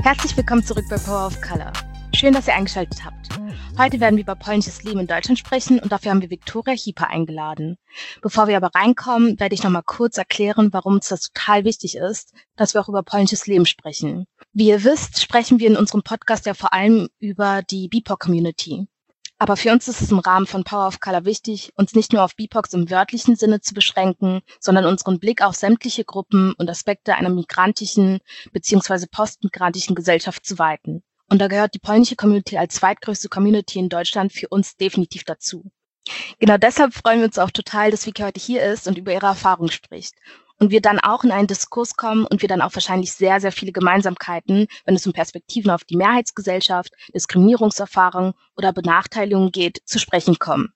Herzlich willkommen zurück bei Power of Color. Schön, dass ihr eingeschaltet habt. Heute werden wir über polnisches Leben in Deutschland sprechen und dafür haben wir Viktoria Hieper eingeladen. Bevor wir aber reinkommen, werde ich nochmal kurz erklären, warum uns das total wichtig ist, dass wir auch über polnisches Leben sprechen. Wie ihr wisst, sprechen wir in unserem Podcast ja vor allem über die BIPOC-Community. Aber für uns ist es im Rahmen von Power of Color wichtig, uns nicht nur auf BIPOCs im wörtlichen Sinne zu beschränken, sondern unseren Blick auf sämtliche Gruppen und Aspekte einer migrantischen bzw. postmigrantischen Gesellschaft zu weiten. Und da gehört die polnische Community als zweitgrößte Community in Deutschland für uns definitiv dazu. Genau deshalb freuen wir uns auch total, dass Vicky heute hier ist und über ihre Erfahrung spricht. Und wir dann auch in einen Diskurs kommen und wir dann auch wahrscheinlich sehr, sehr viele Gemeinsamkeiten, wenn es um Perspektiven auf die Mehrheitsgesellschaft, Diskriminierungserfahrungen oder Benachteiligungen geht, zu sprechen kommen.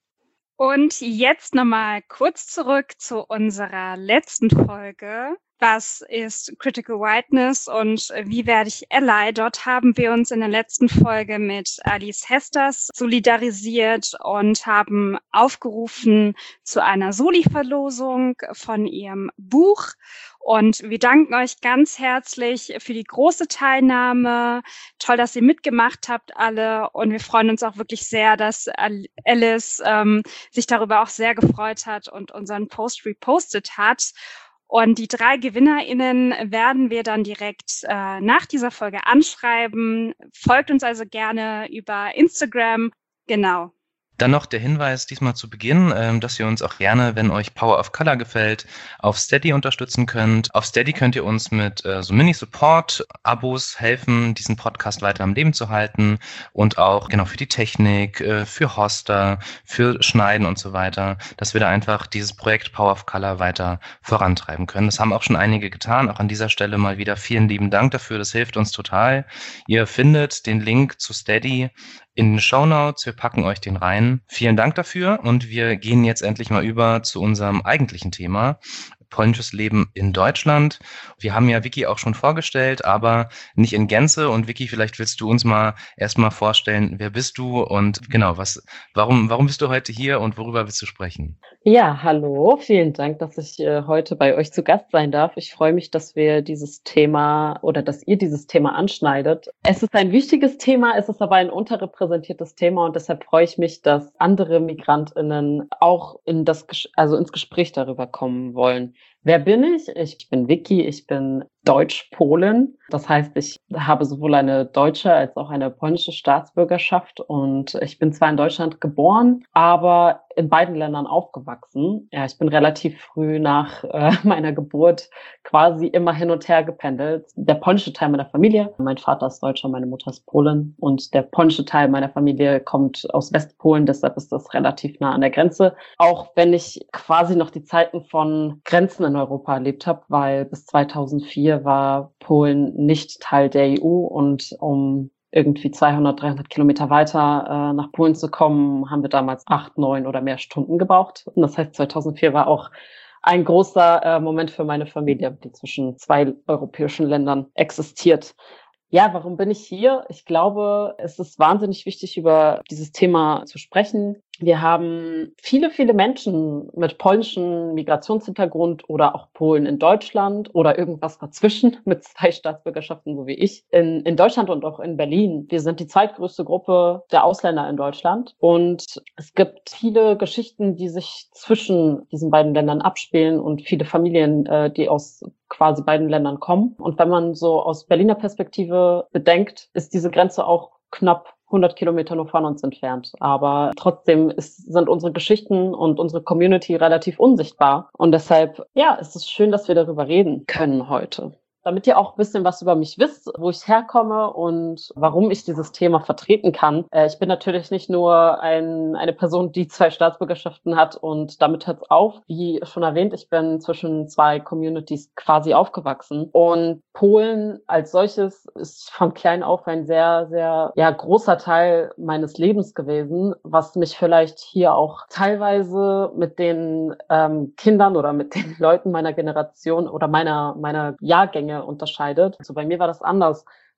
Und jetzt nochmal kurz zurück zu unserer letzten Folge. Was ist Critical Whiteness und wie werde ich Ally? Dort haben wir uns in der letzten Folge mit Alice Hesters solidarisiert und haben aufgerufen zu einer Soli-Verlosung von ihrem Buch. Und wir danken euch ganz herzlich für die große Teilnahme. Toll, dass ihr mitgemacht habt alle. Und wir freuen uns auch wirklich sehr, dass Alice sich darüber auch sehr gefreut hat und unseren Post repostet hat. Und die 3 GewinnerInnen werden wir dann direkt nach dieser Folge anschreiben. Folgt uns also gerne über Instagram. Genau. Dann noch der Hinweis diesmal zu Beginn, dass ihr uns auch gerne, wenn euch Power of Color gefällt, auf Steady unterstützen könnt. Auf Steady könnt ihr uns mit so Mini-Support-Abos helfen, diesen Podcast weiter am Leben zu halten und auch genau für die Technik, für Hoster, für Schneiden und so weiter, dass wir da einfach dieses Projekt Power of Color weiter vorantreiben können. Das haben auch schon einige getan. Auch an dieser Stelle mal wieder vielen lieben Dank dafür. Das hilft uns total. Ihr findet den Link zu Steady in den Shownotes, wir packen euch den rein. Vielen Dank dafür und wir gehen jetzt endlich mal über zu unserem eigentlichen Thema, polnisches Leben in Deutschland. Wir haben ja Vicky auch schon vorgestellt, aber nicht in Gänze. Und Vicky, vielleicht willst du uns mal erstmal vorstellen, wer bist du und genau, warum bist du heute hier und worüber willst du sprechen? Ja, hallo, vielen Dank, dass ich heute bei euch zu Gast sein darf. Ich freue mich, dass wir dieses Thema oder dass ihr dieses Thema anschneidet. Es ist ein wichtiges Thema, es ist aber ein unterrepräsentiertes Thema und deshalb freue ich mich, dass andere MigrantInnen auch ins Gespräch darüber kommen wollen. Wer bin ich? Ich bin Vicky, ich bin Deutsch-Polin. Das heißt, ich habe sowohl eine deutsche als auch eine polnische Staatsbürgerschaft und ich bin zwar in Deutschland geboren, aber in beiden Ländern aufgewachsen. Ja, ich bin relativ früh nach meiner Geburt quasi immer hin und her gependelt. Der polnische Teil meiner Familie, mein Vater ist Deutscher, meine Mutter ist Polin und der polnische Teil meiner Familie kommt aus Westpolen, deshalb ist das relativ nah an der Grenze. Auch wenn ich quasi noch die Zeiten von Grenzen in Europa erlebt habe, weil bis 2004 war Polen nicht Teil der EU und um irgendwie 200, 300 Kilometer weiter nach Polen zu kommen, haben wir damals 8, 9 oder mehr Stunden gebraucht. Und das heißt, 2004 war auch ein großer Moment für meine Familie, die zwischen 2 europäischen Ländern existiert. Ja, warum bin ich hier? Ich glaube, es ist wahnsinnig wichtig, über dieses Thema zu sprechen. Wir haben viele, viele Menschen mit polnischem Migrationshintergrund oder auch Polen in Deutschland oder irgendwas dazwischen mit 2 Staatsbürgerschaften, so wie ich, in Deutschland und auch in Berlin. Wir sind die zweitgrößte Gruppe der Ausländer in Deutschland und es gibt viele Geschichten, die sich zwischen diesen beiden Ländern abspielen und viele Familien, die aus quasi beiden Ländern kommen. Und wenn man so aus Berliner Perspektive bedenkt, ist diese Grenze auch knapp 100 Kilometer nur von uns entfernt. Aber trotzdem sind unsere Geschichten und unsere Community relativ unsichtbar. Und deshalb, ja, ist es schön, dass wir darüber reden können heute. Damit ihr auch ein bisschen was über mich wisst, wo ich herkomme und warum ich dieses Thema vertreten kann. Ich bin natürlich nicht nur eine Person, die 2 Staatsbürgerschaften hat und damit hört's auf. Wie schon erwähnt, ich bin zwischen 2 Communities quasi aufgewachsen und Polen als solches ist von klein auf ein sehr, sehr großer Teil meines Lebens gewesen, was mich vielleicht hier auch teilweise mit den Kindern oder mit den Leuten meiner Generation oder meiner Jahrgänge unterscheidet. Also bei mir war das anders.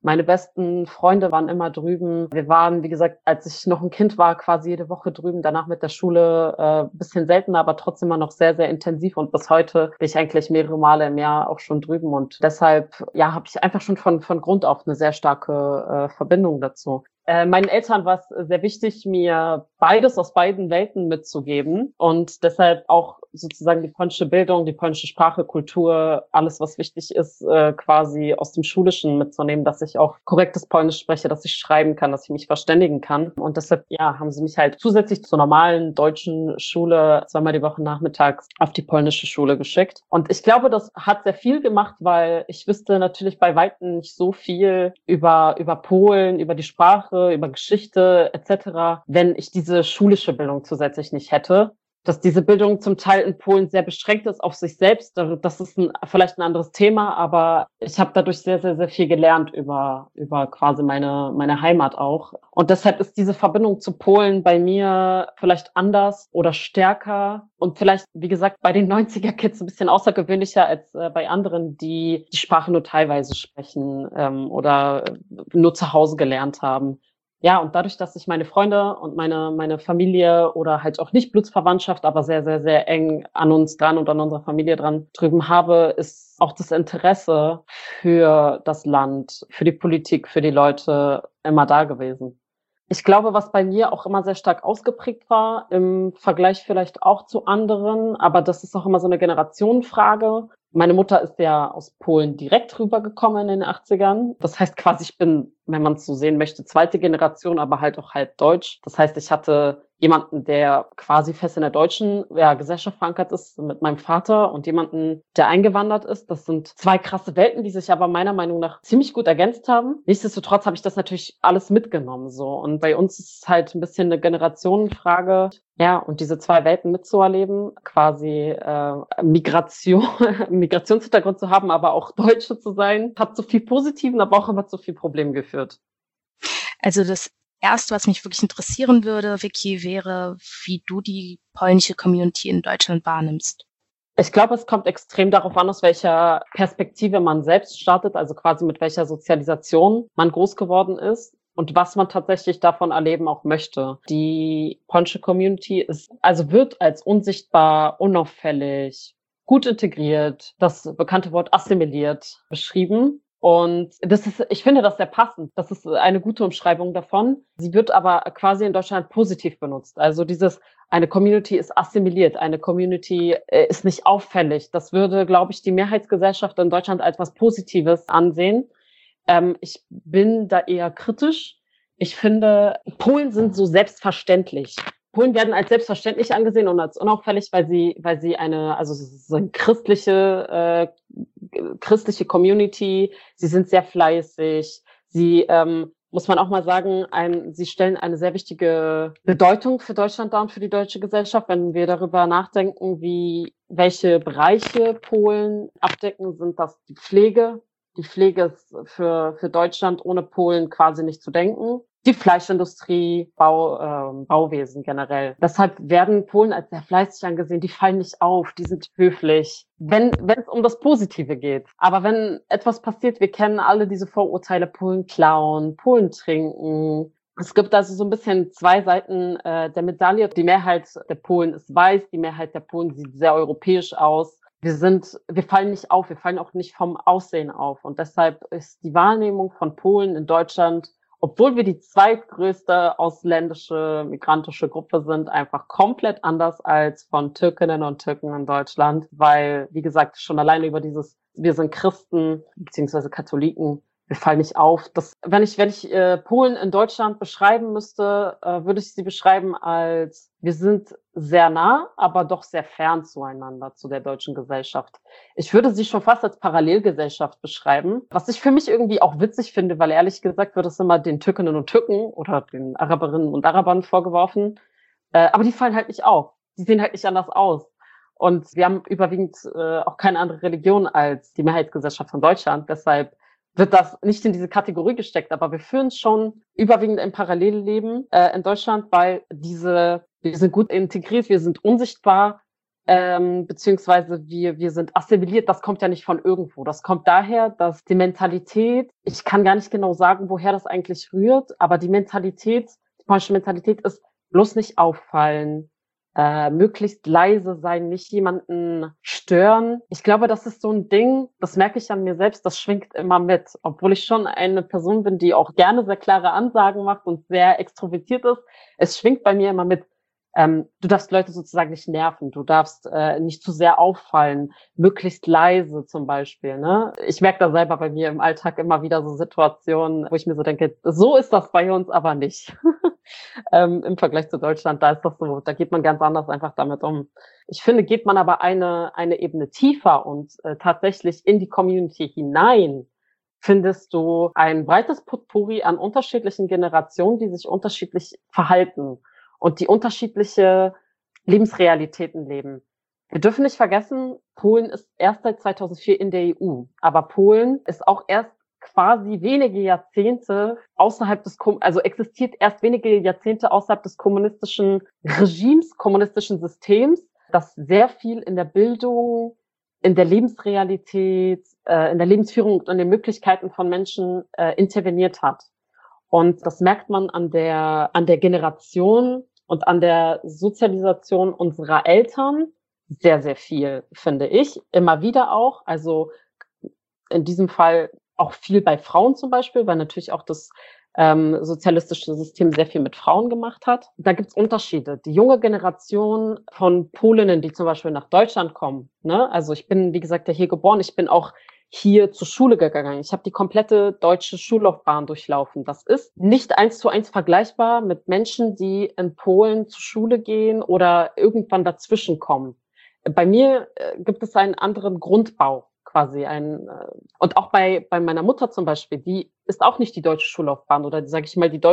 Meine besten Freunde waren immer drüben. Wir waren, wie gesagt, als ich noch ein Kind war, quasi jede Woche drüben. Danach mit der Schule bisschen seltener, aber trotzdem immer noch sehr, sehr intensiv. Und bis heute bin ich eigentlich mehrere Male im Jahr auch schon drüben. Und deshalb, ja, habe ich einfach schon von Grund auf eine sehr starke Verbindung dazu. Meinen Eltern war es sehr wichtig, mir beides aus beiden Welten mitzugeben und deshalb auch sozusagen die polnische Bildung, die polnische Sprache, Kultur, alles, was wichtig ist, quasi aus dem Schulischen mitzunehmen, dass ich auch korrektes Polnisch spreche, dass ich schreiben kann, dass ich mich verständigen kann. Und deshalb, ja, haben sie mich halt zusätzlich zur normalen deutschen Schule 2-mal die Woche nachmittags auf die polnische Schule geschickt. Und ich glaube, das hat sehr viel gemacht, weil ich wüsste natürlich bei Weitem nicht so viel über Polen, über die Sprache, über Geschichte etc., wenn ich diese schulische Bildung zusätzlich nicht hätte. Dass diese Bildung zum Teil in Polen sehr beschränkt ist auf sich selbst, das ist vielleicht ein anderes Thema, aber ich habe dadurch sehr, sehr, sehr viel gelernt über quasi meine Heimat auch. Und deshalb ist diese Verbindung zu Polen bei mir vielleicht anders oder stärker und vielleicht, wie gesagt, bei den 90er-Kids ein bisschen außergewöhnlicher als bei anderen, die die Sprache nur teilweise sprechen oder nur zu Hause gelernt haben. Ja, und dadurch, dass ich meine Freunde und meine Familie oder halt auch nicht Blutsverwandtschaft, aber sehr, sehr, sehr eng an uns dran und an unserer Familie dran drüben habe, ist auch das Interesse für das Land, für die Politik, für die Leute immer da gewesen. Ich glaube, was bei mir auch immer sehr stark ausgeprägt war, im Vergleich vielleicht auch zu anderen, aber das ist auch immer so eine Generationenfrage. Meine Mutter ist ja aus Polen direkt rübergekommen in den 80ern. Das heißt quasi, ich bin, wenn man es so sehen möchte, zweite Generation, aber halt auch halb deutsch. Das heißt, ich hatte jemanden, der quasi fest in der deutschen Gesellschaft verankert ist, mit meinem Vater und jemanden, der eingewandert ist. Das sind zwei krasse Welten, die sich aber meiner Meinung nach ziemlich gut ergänzt haben. Nichtsdestotrotz habe ich das natürlich alles mitgenommen so. Und bei uns ist es halt ein bisschen eine Generationenfrage. Ja, und diese zwei Welten mitzuerleben, quasi Migrationshintergrund zu haben, aber auch Deutsche zu sein, hat zu viel Positiven, aber auch immer zu viel Problemen geführt. Also das Erste, was mich wirklich interessieren würde, Vicky, wäre, wie du die polnische Community in Deutschland wahrnimmst. Ich glaube, es kommt extrem darauf an, aus welcher Perspektive man selbst startet, also quasi mit welcher Sozialisation man groß geworden ist und was man tatsächlich davon erleben auch möchte. Die polnische Community wird als unsichtbar, unauffällig, gut integriert, das bekannte Wort assimiliert beschrieben. Und ich finde das sehr passend. Das ist eine gute Umschreibung davon. Sie wird aber quasi in Deutschland positiv benutzt. Also eine Community ist assimiliert, eine Community ist nicht auffällig. Das würde, glaube ich, die Mehrheitsgesellschaft in Deutschland als was Positives ansehen. Ich bin da eher kritisch. Ich finde, Polen sind so selbstverständlich. Polen werden als selbstverständlich angesehen und als unauffällig, weil sie so eine christliche Community, sie sind sehr fleißig, sie, muss man auch mal sagen, sie stellen eine sehr wichtige Bedeutung für Deutschland dar und für die deutsche Gesellschaft. Wenn wir darüber nachdenken, welche Bereiche Polen abdecken, sind das die Pflege. Die Pflege ist für Deutschland ohne Polen quasi nicht zu denken. Die Fleischindustrie, Bauwesen generell. Deshalb werden Polen als sehr fleißig angesehen. Die fallen nicht auf, die sind höflich, wenn es um das Positive geht. Aber wenn etwas passiert, wir kennen alle diese Vorurteile, Polen klauen, Polen trinken. Es gibt also so ein bisschen zwei Seiten der Medaille. Die Mehrheit der Polen ist weiß, die Mehrheit der Polen sieht sehr europäisch aus. Wir fallen nicht auf, wir fallen auch nicht vom Aussehen auf. Und deshalb ist die Wahrnehmung von Polen in Deutschland, obwohl wir die zweitgrößte ausländische, migrantische Gruppe sind, einfach komplett anders als von Türkinnen und Türken in Deutschland, weil, wie gesagt, schon alleine über wir sind Christen beziehungsweise Katholiken, wir fallen nicht auf. Wenn ich Polen in Deutschland beschreiben müsste, würde ich sie beschreiben als, wir sind sehr nah, aber doch sehr fern zueinander, zu der deutschen Gesellschaft. Ich würde sie schon fast als Parallelgesellschaft beschreiben, was ich für mich irgendwie auch witzig finde, weil ehrlich gesagt wird es immer den Türkinnen und Türken oder den Araberinnen und Arabern vorgeworfen. Aber die fallen halt nicht auf. Die sehen halt nicht anders aus. Und wir haben überwiegend auch keine andere Religion als die Mehrheitsgesellschaft von Deutschland. Deshalb wird das nicht in diese Kategorie gesteckt, aber wir führen schon überwiegend ein Parallelleben in Deutschland, weil wir sind gut integriert, wir sind unsichtbar, beziehungsweise wir sind assimiliert, das kommt ja nicht von irgendwo. Das kommt daher, dass die Mentalität, ich kann gar nicht genau sagen, woher das eigentlich rührt, aber die polnische Mentalität ist bloß nicht auffallen, möglichst leise sein, nicht jemanden stören. Ich glaube, das ist so ein Ding, das merke ich an mir selbst, das schwingt immer mit. Obwohl ich schon eine Person bin, die auch gerne sehr klare Ansagen macht und sehr extrovertiert ist, es schwingt bei mir immer mit. Du darfst Leute sozusagen nicht nerven, du darfst nicht zu sehr auffallen, möglichst leise zum Beispiel. Ne? Ich merke da selber bei mir im Alltag immer wieder so Situationen, wo ich mir so denke, so ist das bei uns aber nicht. Im Vergleich zu Deutschland, da ist das so, da geht man ganz anders einfach damit um. Ich finde, geht man aber eine Ebene tiefer und tatsächlich in die Community hinein, findest du ein breites Potpourri an unterschiedlichen Generationen, die sich unterschiedlich verhalten und die unterschiedliche Lebensrealitäten leben. Wir dürfen nicht vergessen, Polen ist erst seit 2004 in der EU, aber Polen ist auch erst quasi wenige Jahrzehnte existiert erst wenige Jahrzehnte außerhalb des kommunistischen Regimes, kommunistischen Systems, das sehr viel in der Bildung, in der Lebensrealität, in der Lebensführung und in den Möglichkeiten von Menschen interveniert hat. Und das merkt man an der Generation und an der Sozialisation unserer Eltern sehr, sehr viel, finde ich. Immer wieder auch. Also in diesem Fall auch viel bei Frauen zum Beispiel, weil natürlich auch das sozialistische System sehr viel mit Frauen gemacht hat. Da gibt's Unterschiede. Die junge Generation von Polinnen, die zum Beispiel nach Deutschland kommen, ne? Also ich bin, wie gesagt, ja hier geboren. Ich bin auch hier zur Schule gegangen. Ich habe die komplette deutsche Schullaufbahn durchlaufen. Das ist nicht 1:1 vergleichbar mit Menschen, die in Polen zur Schule gehen oder irgendwann dazwischen kommen. Bei mir gibt es einen anderen Grundbau quasi. Und auch bei meiner Mutter zum Beispiel, die ist auch nicht die deutsche Schullaufbahn oder sage ich mal der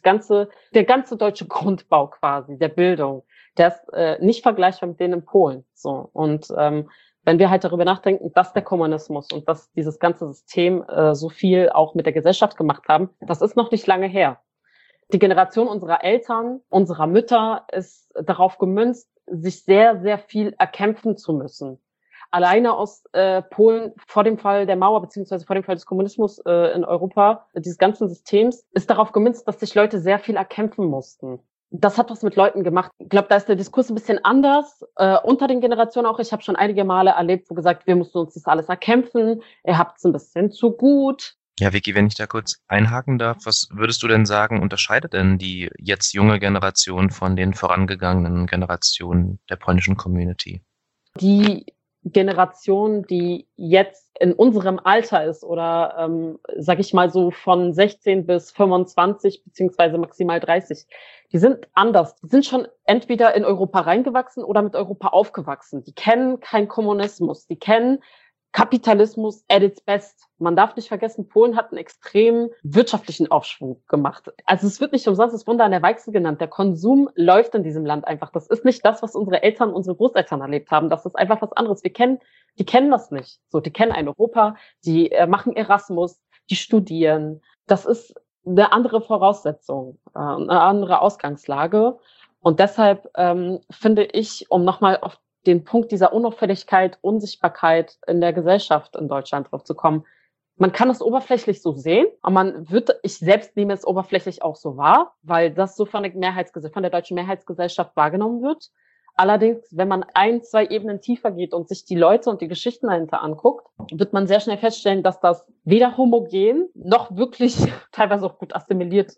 ganze deutsche Grundbau quasi der Bildung, der ist nicht vergleichbar mit denen in Polen. So und wenn wir halt darüber nachdenken, dass der Kommunismus und dass dieses ganze System so viel auch mit der Gesellschaft gemacht haben, das ist noch nicht lange her. Die Generation unserer Eltern, unserer Mütter ist darauf gemünzt, sich sehr, sehr viel erkämpfen zu müssen. Alleine aus Polen vor dem Fall der Mauer beziehungsweise vor dem Fall des Kommunismus in Europa, dieses ganzen Systems, ist darauf gemünzt, dass sich Leute sehr viel erkämpfen mussten. Das hat was mit Leuten gemacht. Ich glaube, da ist der Diskurs ein bisschen anders, unter den Generationen auch. Ich habe schon einige Male erlebt, wo gesagt, wir mussten uns das alles erkämpfen, ihr habt es ein bisschen zu gut. Ja, Vicky, wenn ich da kurz einhaken darf, was würdest du denn sagen, unterscheidet denn die jetzt junge Generation von den vorangegangenen Generationen der polnischen Community? Die Generation, die jetzt in unserem Alter ist oder sag ich mal so von 16 bis 25 beziehungsweise maximal 30, die sind anders. Die sind schon entweder in Europa reingewachsen oder mit Europa aufgewachsen. Die kennen keinen Kommunismus, die kennen Kapitalismus at its best. Man darf nicht vergessen, Polen hat einen extremen wirtschaftlichen Aufschwung gemacht. Also es wird nicht umsonst das Wunder an der Weichsel genannt. Der Konsum läuft in diesem Land einfach. Das ist nicht das, was unsere Eltern, unsere Großeltern erlebt haben. Das ist einfach was anderes. Die kennen das nicht. So, die kennen ein Europa, die machen Erasmus, die studieren. Das ist eine andere Voraussetzung, eine andere Ausgangslage. Und deshalb finde ich, um nochmal auf den Punkt dieser Unauffälligkeit, Unsichtbarkeit in der Gesellschaft in Deutschland drauf zu kommen. Man kann es oberflächlich so sehen, aber ich selbst nehme es oberflächlich auch so wahr, weil das so von der deutschen Mehrheitsgesellschaft wahrgenommen wird. Allerdings, wenn man 1-2 Ebenen tiefer geht und sich die Leute und die Geschichten dahinter anguckt, wird man sehr schnell feststellen, dass das weder homogen noch wirklich teilweise auch gut assimiliert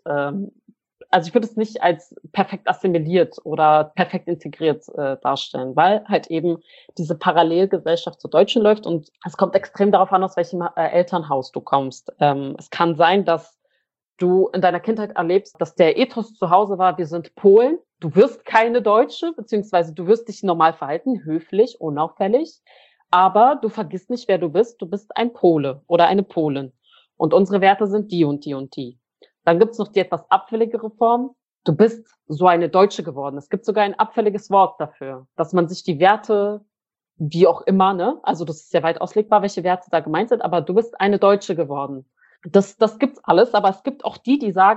also ich würde es nicht als perfekt assimiliert oder perfekt integriert darstellen, weil halt eben diese Parallelgesellschaft zur Deutschen läuft und es kommt extrem darauf an, aus welchem Elternhaus du kommst. Es kann sein, dass du in deiner Kindheit erlebst, dass der Ethos zu Hause war, wir sind Polen, du wirst keine Deutsche, beziehungsweise du wirst dich normal verhalten, höflich, unauffällig, aber du vergisst nicht, wer du bist ein Pole oder eine Polin. Und unsere Werte sind die und die und die. Dann gibt's noch die etwas abfälligere Form. Du bist so eine Deutsche geworden. Es gibt sogar ein abfälliges Wort dafür, dass man sich die Werte, wie auch immer, ne, also das ist sehr weit auslegbar, welche Werte da gemeint sind, aber du bist eine Deutsche geworden. Das gibt's alles, aber es gibt auch die sagen,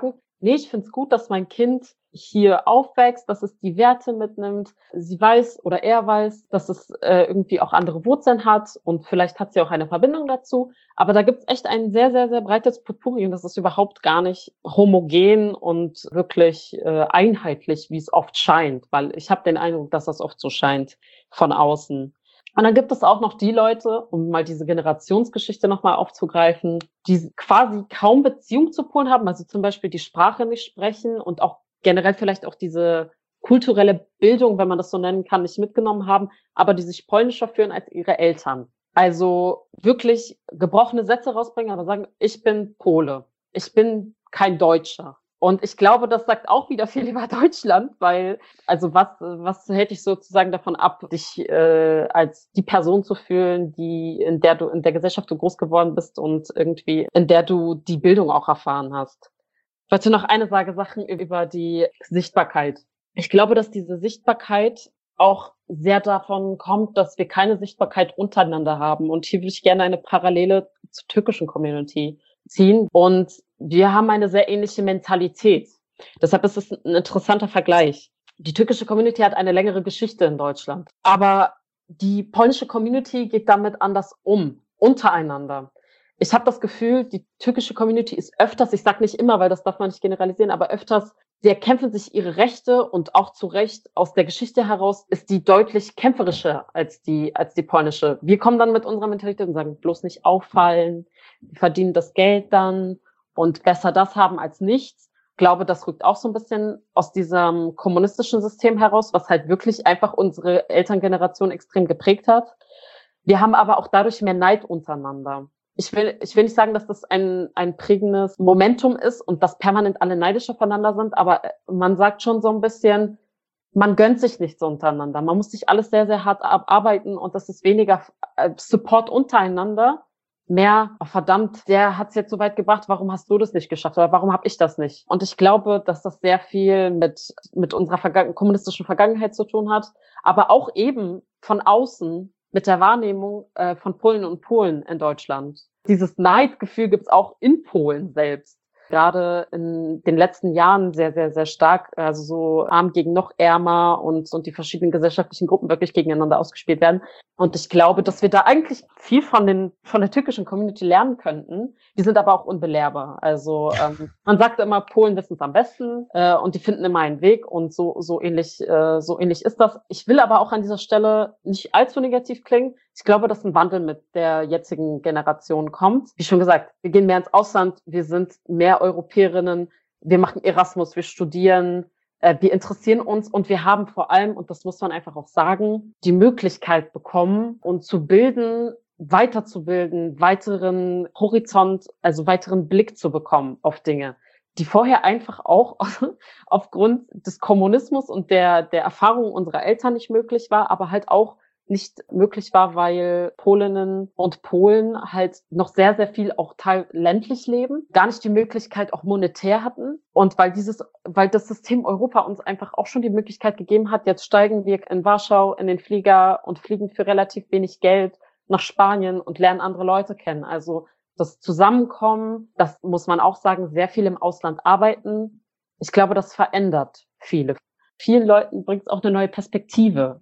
nee, ich finde es gut, dass mein Kind hier aufwächst, dass es die Werte mitnimmt. Sie weiß oder er weiß, dass es irgendwie auch andere Wurzeln hat und vielleicht hat sie auch eine Verbindung dazu. Aber da gibt es echt ein sehr, sehr, sehr breites Potpourri und das ist überhaupt gar nicht homogen und wirklich einheitlich, wie es oft scheint, weil ich habe den Eindruck, dass das oft so scheint von außen. Und dann gibt es auch noch die Leute, um mal diese Generationsgeschichte nochmal aufzugreifen, die quasi kaum Beziehung zu Polen haben, also zum Beispiel die Sprache nicht sprechen und auch generell vielleicht auch diese kulturelle Bildung, wenn man das so nennen kann, nicht mitgenommen haben, aber die sich polnischer fühlen als ihre Eltern. Also wirklich gebrochene Sätze rausbringen, aber sagen, ich bin Pole, ich bin kein Deutscher. Und ich glaube, das sagt auch wieder viel über Deutschland, weil, also was hält dich sozusagen davon ab, dich als die Person zu fühlen, in der Gesellschaft du groß geworden bist und irgendwie, in der du die Bildung auch erfahren hast. Ich wollte noch eine Sache über die Sichtbarkeit. Ich glaube, dass diese Sichtbarkeit auch sehr davon kommt, dass wir keine Sichtbarkeit untereinander haben. Und hier würde ich gerne eine Parallele zur türkischen Community ziehen. Und wir haben eine sehr ähnliche Mentalität. Deshalb ist es ein interessanter Vergleich. Die türkische Community hat eine längere Geschichte in Deutschland. Aber die polnische Community geht damit anders untereinander. Ich habe das Gefühl, die türkische Community ist öfters, ich sage nicht immer, weil das darf man nicht generalisieren, aber öfters, sie erkämpfen sich ihre Rechte und auch zu Recht aus der Geschichte heraus ist die deutlich kämpferischer als die polnische. Wir kommen dann mit unserer Mentalität und sagen, bloß nicht auffallen, wir verdienen das Geld dann und besser das haben als nichts. Ich glaube, das rückt auch so ein bisschen aus diesem kommunistischen System heraus, was halt wirklich einfach unsere Elterngeneration extrem geprägt hat. Wir haben aber auch dadurch mehr Neid untereinander. Ich will nicht sagen, dass das ein prägendes Momentum ist und dass permanent alle neidisch aufeinander sind, aber man sagt schon so ein bisschen, man gönnt sich nichts untereinander. Man muss sich alles sehr, sehr hart abarbeiten und das ist weniger Support untereinander, mehr, oh verdammt, der hat's jetzt so weit gebracht, warum hast du das nicht geschafft oder warum habe ich das nicht? Und ich glaube, dass das sehr viel mit unserer kommunistischen Vergangenheit zu tun hat, aber auch eben von außen mit der Wahrnehmung von Polen und Polen in Deutschland. Dieses Neidgefühl gibt's auch in Polen selbst. Gerade in den letzten Jahren sehr, sehr, sehr stark, also so arm gegen noch ärmer und die verschiedenen gesellschaftlichen Gruppen wirklich gegeneinander ausgespielt werden. Und ich glaube, dass wir da eigentlich viel von der türkischen Community lernen könnten. Die sind aber auch unbelehrbar. Also man sagt immer, Polen wissen es am besten und die finden immer einen Weg und so ähnlich ist das. Ich will aber auch an dieser Stelle nicht allzu negativ klingen. Ich glaube, dass ein Wandel mit der jetzigen Generation kommt. Wie schon gesagt, wir gehen mehr ins Ausland, wir sind mehr Europäerinnen, wir machen Erasmus, wir studieren, wir interessieren uns und wir haben vor allem, und das muss man einfach auch sagen, die Möglichkeit bekommen, uns zu bilden, weiterzubilden, weiteren Horizont, also weiteren Blick zu bekommen auf Dinge, die vorher einfach auch aufgrund des Kommunismus und der Erfahrung unserer Eltern nicht möglich war, aber halt auch nicht möglich war, weil Polinnen und Polen halt noch sehr, sehr viel auch ländlich leben, gar nicht die Möglichkeit auch monetär hatten und weil das System Europa uns einfach auch schon die Möglichkeit gegeben hat, jetzt steigen wir in Warschau in den Flieger und fliegen für relativ wenig Geld nach Spanien und lernen andere Leute kennen. Also das Zusammenkommen, das muss man auch sagen, sehr viel im Ausland arbeiten. Ich glaube, das verändert viele. Vielen Leuten bringt es auch eine neue Perspektive.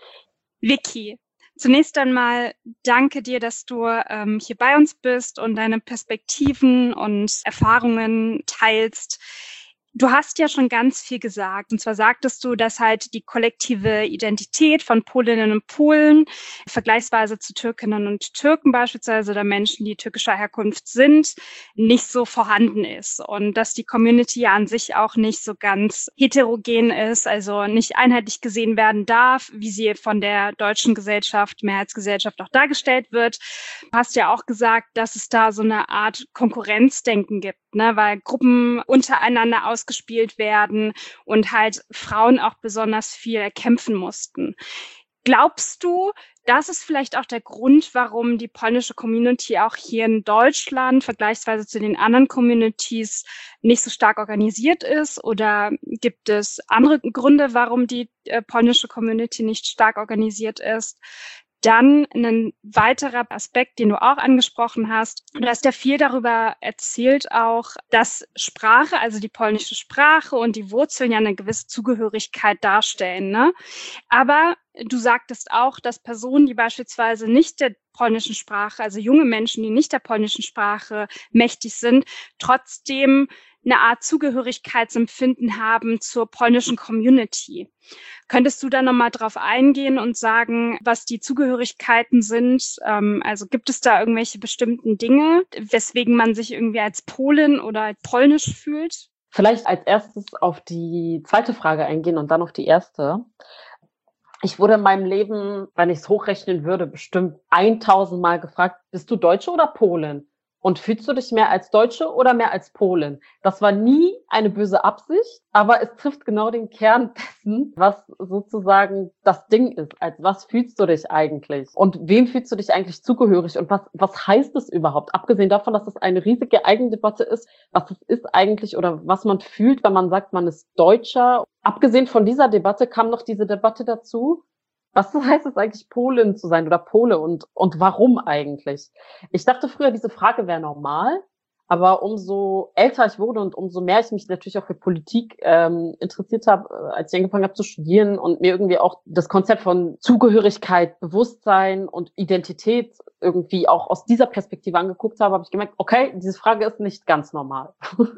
Vicky, zunächst einmal danke dir, dass du hier bei uns bist und deine Perspektiven und Erfahrungen teilst. Du hast ja schon ganz viel gesagt. Und zwar sagtest du, dass halt die kollektive Identität von Polinnen und Polen vergleichsweise zu Türkinnen und Türken beispielsweise oder Menschen, die türkischer Herkunft sind, nicht so vorhanden ist. Und dass die Community ja an sich auch nicht so ganz heterogen ist, also nicht einheitlich gesehen werden darf, wie sie von der deutschen Gesellschaft, Mehrheitsgesellschaft auch dargestellt wird. Du hast ja auch gesagt, dass es da so eine Art Konkurrenzdenken gibt, ne, weil Gruppen untereinander ausgespielt werden und halt Frauen auch besonders viel erkämpfen mussten. Glaubst du, das ist vielleicht auch der Grund, warum die polnische Community auch hier in Deutschland vergleichsweise zu den anderen Communities nicht so stark organisiert ist? Oder gibt es andere Gründe, warum die polnische Community nicht stark organisiert ist? Dann ein weiterer Aspekt, den du auch angesprochen hast. Du hast ja viel darüber erzählt auch, dass Sprache, also die polnische Sprache und die Wurzeln ja eine gewisse Zugehörigkeit darstellen, ne? Aber du sagtest auch, dass Personen, die beispielsweise nicht der polnischen Sprache, also junge Menschen, die nicht der polnischen Sprache mächtig sind, trotzdem eine Art Zugehörigkeitsempfinden haben zur polnischen Community. Könntest du da nochmal drauf eingehen und sagen, was die Zugehörigkeiten sind? Also gibt es da irgendwelche bestimmten Dinge, weswegen man sich irgendwie als Polin oder polnisch fühlt? Vielleicht als erstes auf die zweite Frage eingehen und dann auf die erste. Ich wurde in meinem Leben, wenn ich es hochrechnen würde, bestimmt 1000 Mal gefragt, bist du Deutsche oder Polin? Und fühlst du dich mehr als Deutsche oder mehr als Polin? Das war nie eine böse Absicht, aber es trifft genau den Kern dessen, was sozusagen das Ding ist. Als was fühlst du dich eigentlich? Und wem fühlst du dich eigentlich zugehörig? Und was heißt es überhaupt? Abgesehen davon, dass es eine riesige Eigendebatte ist, was es ist eigentlich oder was man fühlt, wenn man sagt, man ist Deutscher. Abgesehen von dieser Debatte kam noch diese Debatte dazu, was heißt es eigentlich, Polin zu sein oder Pole und warum eigentlich? Ich dachte früher, diese Frage wäre normal, aber umso älter ich wurde und umso mehr ich mich natürlich auch für Politik interessiert habe, als ich angefangen habe zu studieren und mir irgendwie auch das Konzept von Zugehörigkeit, Bewusstsein und Identität irgendwie auch aus dieser Perspektive angeguckt habe, habe ich gemerkt, okay, diese Frage ist nicht ganz normal.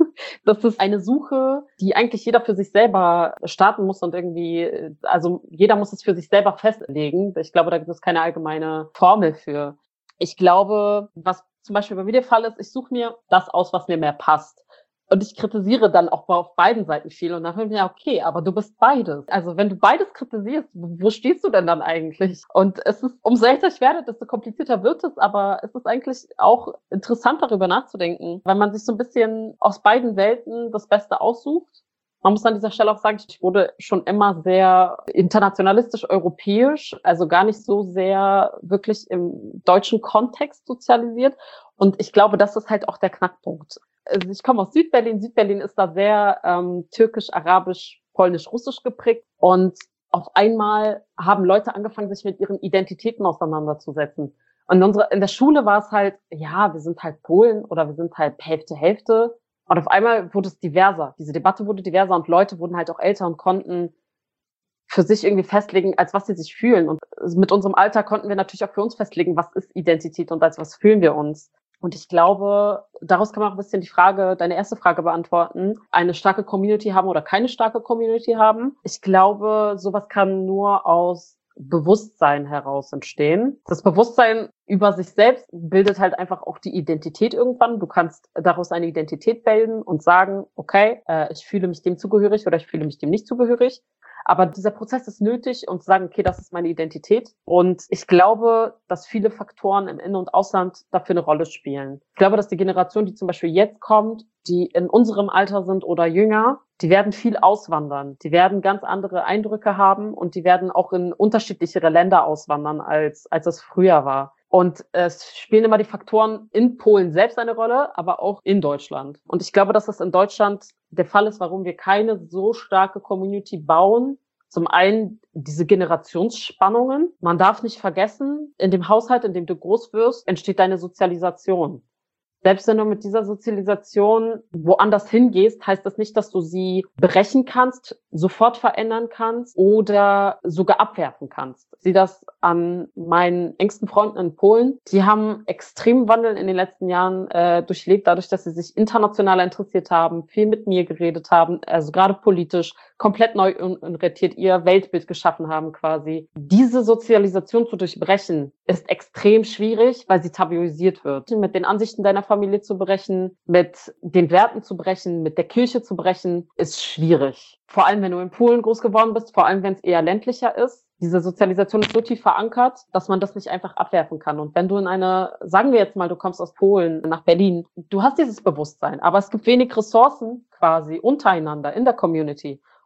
Das ist eine Suche, die eigentlich jeder für sich selber starten muss und irgendwie, also jeder muss es für sich selber festlegen. Ich glaube, da gibt es keine allgemeine Formel für. Ich glaube, was zum Beispiel bei mir der Fall ist, ich suche mir das aus, was mir mehr passt. Und ich kritisiere dann auch auf beiden Seiten viel. Und dann höre ich mir, okay, aber du bist beides. Also wenn du beides kritisierst, wo stehst du denn dann eigentlich? Und es ist, umso älter ich werde, desto komplizierter wird es. Aber es ist eigentlich auch interessant, darüber nachzudenken, weil man sich so ein bisschen aus beiden Welten das Beste aussucht. Man muss an dieser Stelle auch sagen, ich wurde schon immer sehr internationalistisch europäisch, also gar nicht so sehr wirklich im deutschen Kontext sozialisiert. Und ich glaube, das ist halt auch der Knackpunkt. Also ich komme aus Südberlin. Südberlin ist da sehr türkisch, arabisch, polnisch, russisch geprägt. Und auf einmal haben Leute angefangen, sich mit ihren Identitäten auseinanderzusetzen. Und in der Schule war es halt, ja, wir sind halt Polen oder wir sind halt Hälfte, Hälfte. Und auf einmal wurde es diverser. Diese Debatte wurde diverser und Leute wurden halt auch älter und konnten für sich irgendwie festlegen, als was sie sich fühlen. Und mit unserem Alter konnten wir natürlich auch für uns festlegen, was ist Identität und als was fühlen wir uns. Und ich glaube, daraus kann man auch ein bisschen die Frage, deine erste Frage beantworten, eine starke Community haben oder keine starke Community haben. Ich glaube, sowas kann nur aus Bewusstsein heraus entstehen. Das Bewusstsein über sich selbst bildet halt einfach auch die Identität irgendwann. Du kannst daraus eine Identität bilden und sagen, okay, ich fühle mich dem zugehörig oder ich fühle mich dem nicht zugehörig. Aber dieser Prozess ist nötig, um zu sagen, okay, das ist meine Identität. Und ich glaube, dass viele Faktoren im In- und Ausland dafür eine Rolle spielen. Ich glaube, dass die Generation, die zum Beispiel jetzt kommt, die in unserem Alter sind oder jünger, die werden viel auswandern. Die werden ganz andere Eindrücke haben und die werden auch in unterschiedlichere Länder auswandern, als es früher war. Und es spielen immer die Faktoren in Polen selbst eine Rolle, aber auch in Deutschland. Und ich glaube, dass das in Deutschland der Fall ist, warum wir keine so starke Community bauen. Zum einen diese Generationsspannungen. Man darf nicht vergessen, in dem Haushalt, in dem du groß wirst, entsteht deine Sozialisation. Selbst wenn du mit dieser Sozialisation woanders hingehst, heißt das nicht, dass du sie brechen kannst, sofort verändern kannst oder sogar abwerfen kannst. Ich sehe das an meinen engsten Freunden in Polen. Die haben extremen Wandel in den letzten Jahren durchlebt, dadurch, dass sie sich international interessiert haben, viel mit mir geredet haben, also gerade politisch, komplett neu orientiert ihr Weltbild geschaffen haben quasi. Diese Sozialisation zu durchbrechen, ist extrem schwierig, weil sie tabuisiert wird. Mit den Ansichten deiner Familie zu brechen, mit den Werten zu brechen, mit der Kirche zu brechen, ist schwierig. Vor allem, wenn du in Polen groß geworden bist, vor allem, wenn es eher ländlicher ist. Diese Sozialisation ist so tief verankert, dass man das nicht einfach abwerfen kann. Und wenn du sagen wir jetzt mal, du kommst aus Polen nach Berlin, du hast dieses Bewusstsein, aber es gibt wenig Ressourcen quasi untereinander in der Community.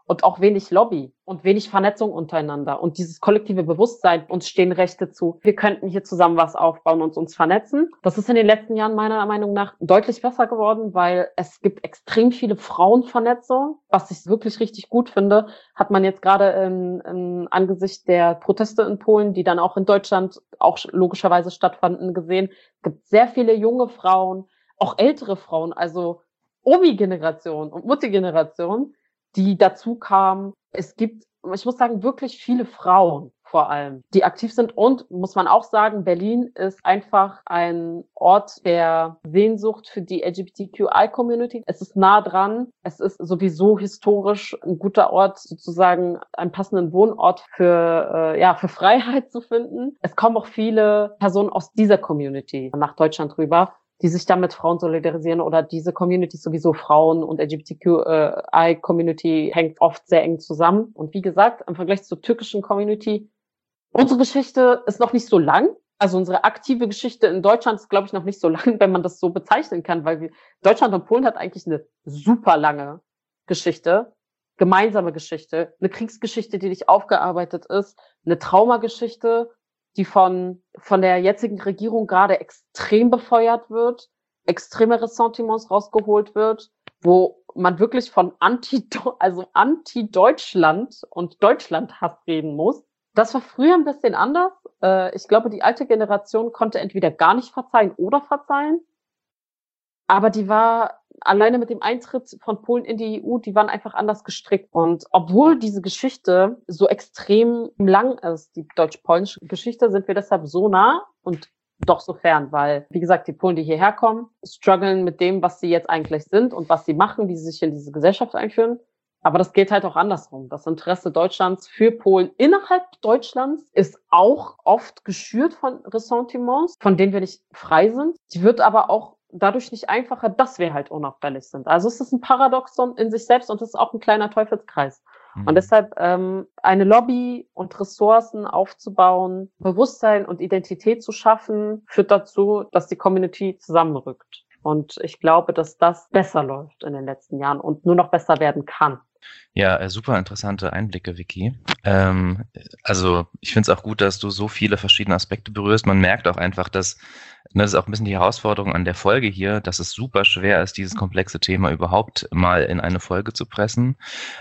und auch wenig Lobby und wenig Vernetzung untereinander und dieses kollektive Bewusstsein, uns stehen Rechte zu. Wir könnten hier zusammen was aufbauen und uns vernetzen. Das ist in den letzten Jahren meiner Meinung nach deutlich besser geworden, weil es gibt extrem viele Frauenvernetzung, was ich wirklich richtig gut finde, hat man jetzt gerade angesichts der Proteste in Polen, die dann auch in Deutschland auch logischerweise stattfanden, gesehen. Es gibt sehr viele junge Frauen, auch ältere Frauen, also Omi-Generation und Mutti-Generation, die dazu kamen. Es gibt, ich muss sagen, wirklich viele Frauen vor allem, die aktiv sind. Und muss man auch sagen, Berlin ist einfach ein Ort der Sehnsucht für die LGBTQI-Community. Es ist nah dran. Es ist sowieso historisch ein guter Ort, sozusagen einen passenden Wohnort für Freiheit zu finden. Es kommen auch viele Personen aus dieser Community nach Deutschland rüber, die sich dann mit Frauen solidarisieren, oder diese Community sowieso, Frauen und LGBTQI-Community hängt oft sehr eng zusammen. Und wie gesagt, im Vergleich zur türkischen Community, unsere Geschichte ist noch nicht so lang. Also unsere aktive Geschichte in Deutschland ist, glaube ich, noch nicht so lang, wenn man das so bezeichnen kann, weil Deutschland und Polen hat eigentlich eine super lange Geschichte, gemeinsame Geschichte, eine Kriegsgeschichte, die nicht aufgearbeitet ist, eine Traumageschichte, die von der jetzigen Regierung gerade extrem befeuert wird, extreme Ressentiments rausgeholt wird, wo man wirklich von Anti-Deutschland und Deutschlandhass reden muss. Das war früher ein bisschen anders. Ich glaube, die alte Generation konnte entweder gar nicht verzeihen oder verzeihen. Aber die war alleine mit dem Eintritt von Polen in die EU, die waren einfach anders gestrickt. Und obwohl diese Geschichte so extrem lang ist, die deutsch-polnische Geschichte, sind wir deshalb so nah und doch so fern, weil, wie gesagt, die Polen, die hierher kommen, strugglen mit dem, was sie jetzt eigentlich sind und was sie machen, wie sie sich in diese Gesellschaft einführen. Aber das geht halt auch andersrum. Das Interesse Deutschlands für Polen innerhalb Deutschlands ist auch oft geschürt von Ressentiments, von denen wir nicht frei sind. Die wird aber auch dadurch nicht einfacher, dass wir halt unauffällig sind. Also es ist ein Paradoxon in sich selbst und es ist auch ein kleiner Teufelskreis. Und deshalb eine Lobby und Ressourcen aufzubauen, Bewusstsein und Identität zu schaffen, führt dazu, dass die Community zusammenrückt. Und ich glaube, dass das besser läuft in den letzten Jahren und nur noch besser werden kann. Ja, super interessante Einblicke, Vicky. Also ich finde es auch gut, dass du so viele verschiedene Aspekte berührst. Man merkt auch einfach, dass das ist auch ein bisschen die Herausforderung an der Folge hier, dass es super schwer ist, dieses komplexe Thema überhaupt mal in eine Folge zu pressen.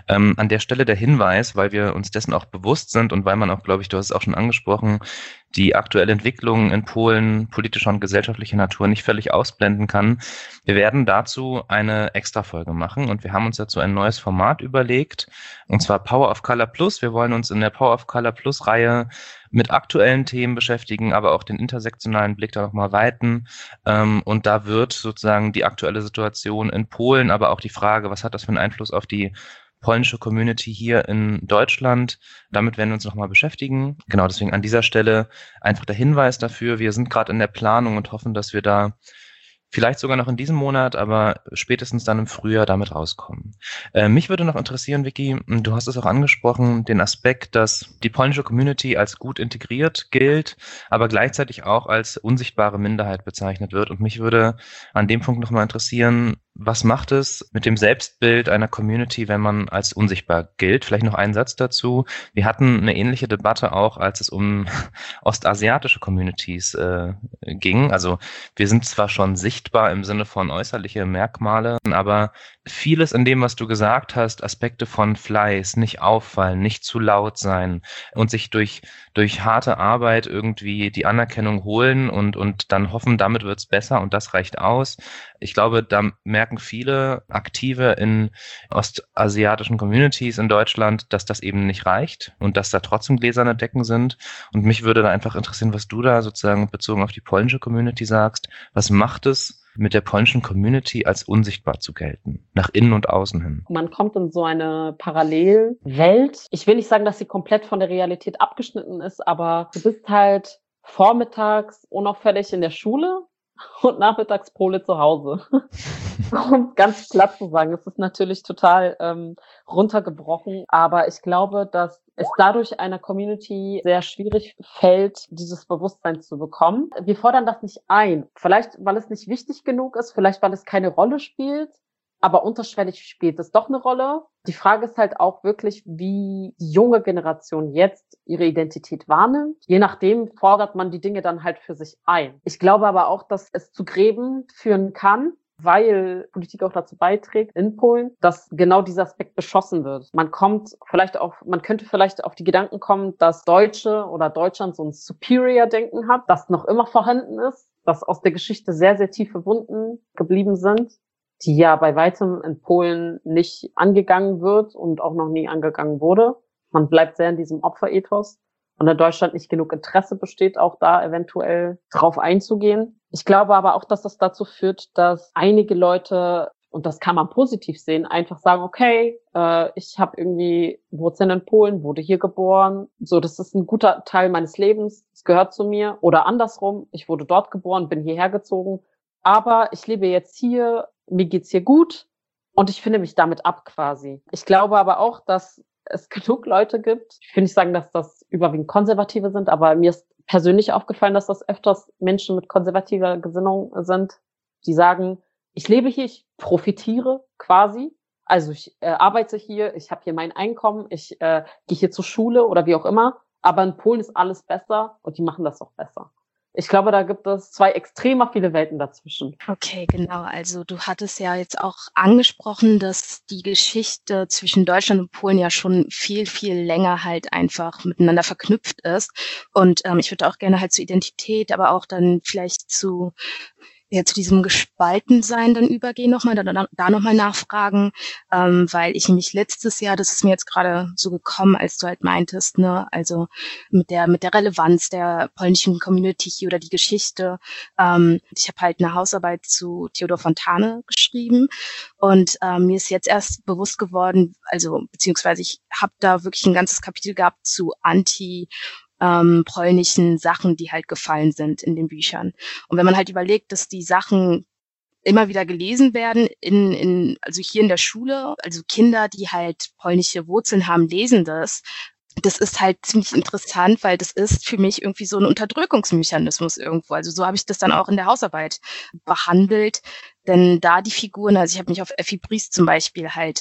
An der Stelle der Hinweis, weil wir uns dessen auch bewusst sind und weil man auch, glaube ich, du hast es auch schon angesprochen, die aktuelle Entwicklung in Polen politischer und gesellschaftlicher Natur nicht völlig ausblenden kann. Wir werden dazu eine Extra-Folge machen und wir haben uns dazu ein neues Format überlegt, und zwar Power of Color Plus. Wir wollen uns in der Power of Color Plus Reihe mit aktuellen Themen beschäftigen, aber auch den intersektionalen Blick da nochmal weiten. Und da wird sozusagen die aktuelle Situation in Polen, aber auch die Frage, was hat das für einen Einfluss auf die polnische Community hier in Deutschland. Damit werden wir uns nochmal beschäftigen. Genau, deswegen an dieser Stelle einfach der Hinweis dafür. Wir sind gerade in der Planung und hoffen, dass wir da vielleicht sogar noch in diesem Monat, aber spätestens dann im Frühjahr damit rauskommen. Mich würde noch interessieren, Vicky, du hast es auch angesprochen, den Aspekt, dass die polnische Community als gut integriert gilt, aber gleichzeitig auch als unsichtbare Minderheit bezeichnet wird. Und mich würde an dem Punkt nochmal interessieren, was macht es mit dem Selbstbild einer Community, wenn man als unsichtbar gilt? Vielleicht noch einen Satz dazu. Wir hatten eine ähnliche Debatte auch, als es um ostasiatische Communities ging. Also wir sind zwar schon sichtbar im Sinne von äußerliche Merkmale, aber vieles in dem, was du gesagt hast, Aspekte von Fleiß, nicht auffallen, nicht zu laut sein und sich durch harte Arbeit irgendwie die Anerkennung holen und dann hoffen, damit wird's besser und das reicht aus. Ich glaube, da merken viele Aktive in ostasiatischen Communities in Deutschland, dass das eben nicht reicht und dass da trotzdem gläserne Decken sind. Und mich würde da einfach interessieren, was du da sozusagen bezogen auf die polnische Community sagst. Was macht es mit der polnischen Community als unsichtbar zu gelten, nach innen und außen hin? Man kommt in so eine Parallelwelt. Ich will nicht sagen, dass sie komplett von der Realität abgeschnitten ist, aber du bist halt vormittags unauffällig in der Schule und nachmittags Pole zu Hause. Um ganz platt zu sagen, es ist natürlich total runtergebrochen, aber ich glaube, dass es dadurch einer Community sehr schwierig fällt, dieses Bewusstsein zu bekommen. Wir fordern das nicht ein. Vielleicht, weil es nicht wichtig genug ist, vielleicht, weil es keine Rolle spielt. aber unterschwellig spielt es doch eine Rolle. Die Frage ist halt auch wirklich, wie die junge Generation jetzt ihre Identität wahrnimmt. Je nachdem fordert man die Dinge dann halt für sich ein. Ich glaube aber auch, dass es zu Gräben führen kann, weil Politik auch dazu beiträgt in Polen, dass genau dieser Aspekt beschossen wird. Man könnte vielleicht auf die Gedanken kommen, dass Deutsche oder Deutschland so ein Superior-Denken hat, das noch immer vorhanden ist, dass aus der Geschichte sehr, sehr tiefe Wunden geblieben sind, die ja bei weitem in Polen nicht angegangen wird und auch noch nie angegangen wurde. Man bleibt sehr in diesem Opferethos und in Deutschland nicht genug Interesse besteht, auch da eventuell drauf einzugehen. Ich glaube aber auch, dass das dazu führt, dass einige Leute, und das kann man positiv sehen, einfach sagen, okay, ich habe irgendwie Wurzeln in Polen, wurde hier geboren, so, das ist ein guter Teil meines Lebens, es gehört zu mir. Oder andersrum, ich wurde dort geboren, bin hierher gezogen, aber ich lebe jetzt hier, mir geht's hier gut und ich finde mich damit ab quasi. Ich glaube aber auch, dass es genug Leute gibt, ich will nicht sagen, dass das überwiegend Konservative sind, aber mir ist persönlich aufgefallen, dass das öfters Menschen mit konservativer Gesinnung sind, die sagen, ich lebe hier, ich profitiere quasi, also ich arbeite hier, ich habe hier mein Einkommen, ich gehe hier zur Schule oder wie auch immer, aber in Polen ist alles besser und die machen das auch besser. Ich glaube, da gibt es zwei extremer viele Welten dazwischen. Okay, genau. Also du hattest ja jetzt auch angesprochen, dass die Geschichte zwischen Deutschland und Polen ja schon viel, viel länger halt einfach miteinander verknüpft ist. Und ich würde auch gerne halt zur Identität, aber auch dann vielleicht zu diesem Gespaltensein dann übergehen nochmal, da nochmal nachfragen, weil ich nämlich letztes Jahr, das ist mir jetzt gerade so gekommen, als du halt meintest, ne, also mit der Relevanz der polnischen Community hier oder die Geschichte. Ich habe halt eine Hausarbeit zu Theodor Fontane geschrieben und mir ist jetzt erst bewusst geworden, also beziehungsweise ich habe da wirklich ein ganzes Kapitel gehabt zu polnischen Sachen, die halt gefallen sind in den Büchern. Und wenn man halt überlegt, dass die Sachen immer wieder gelesen werden also hier in der Schule, also Kinder, die halt polnische Wurzeln haben, lesen das. Das ist halt ziemlich interessant, weil das ist für mich irgendwie so ein Unterdrückungsmechanismus irgendwo. Also so habe ich das dann auch in der Hausarbeit behandelt. Denn da die Figuren, also ich habe mich auf Effi Briest zum Beispiel halt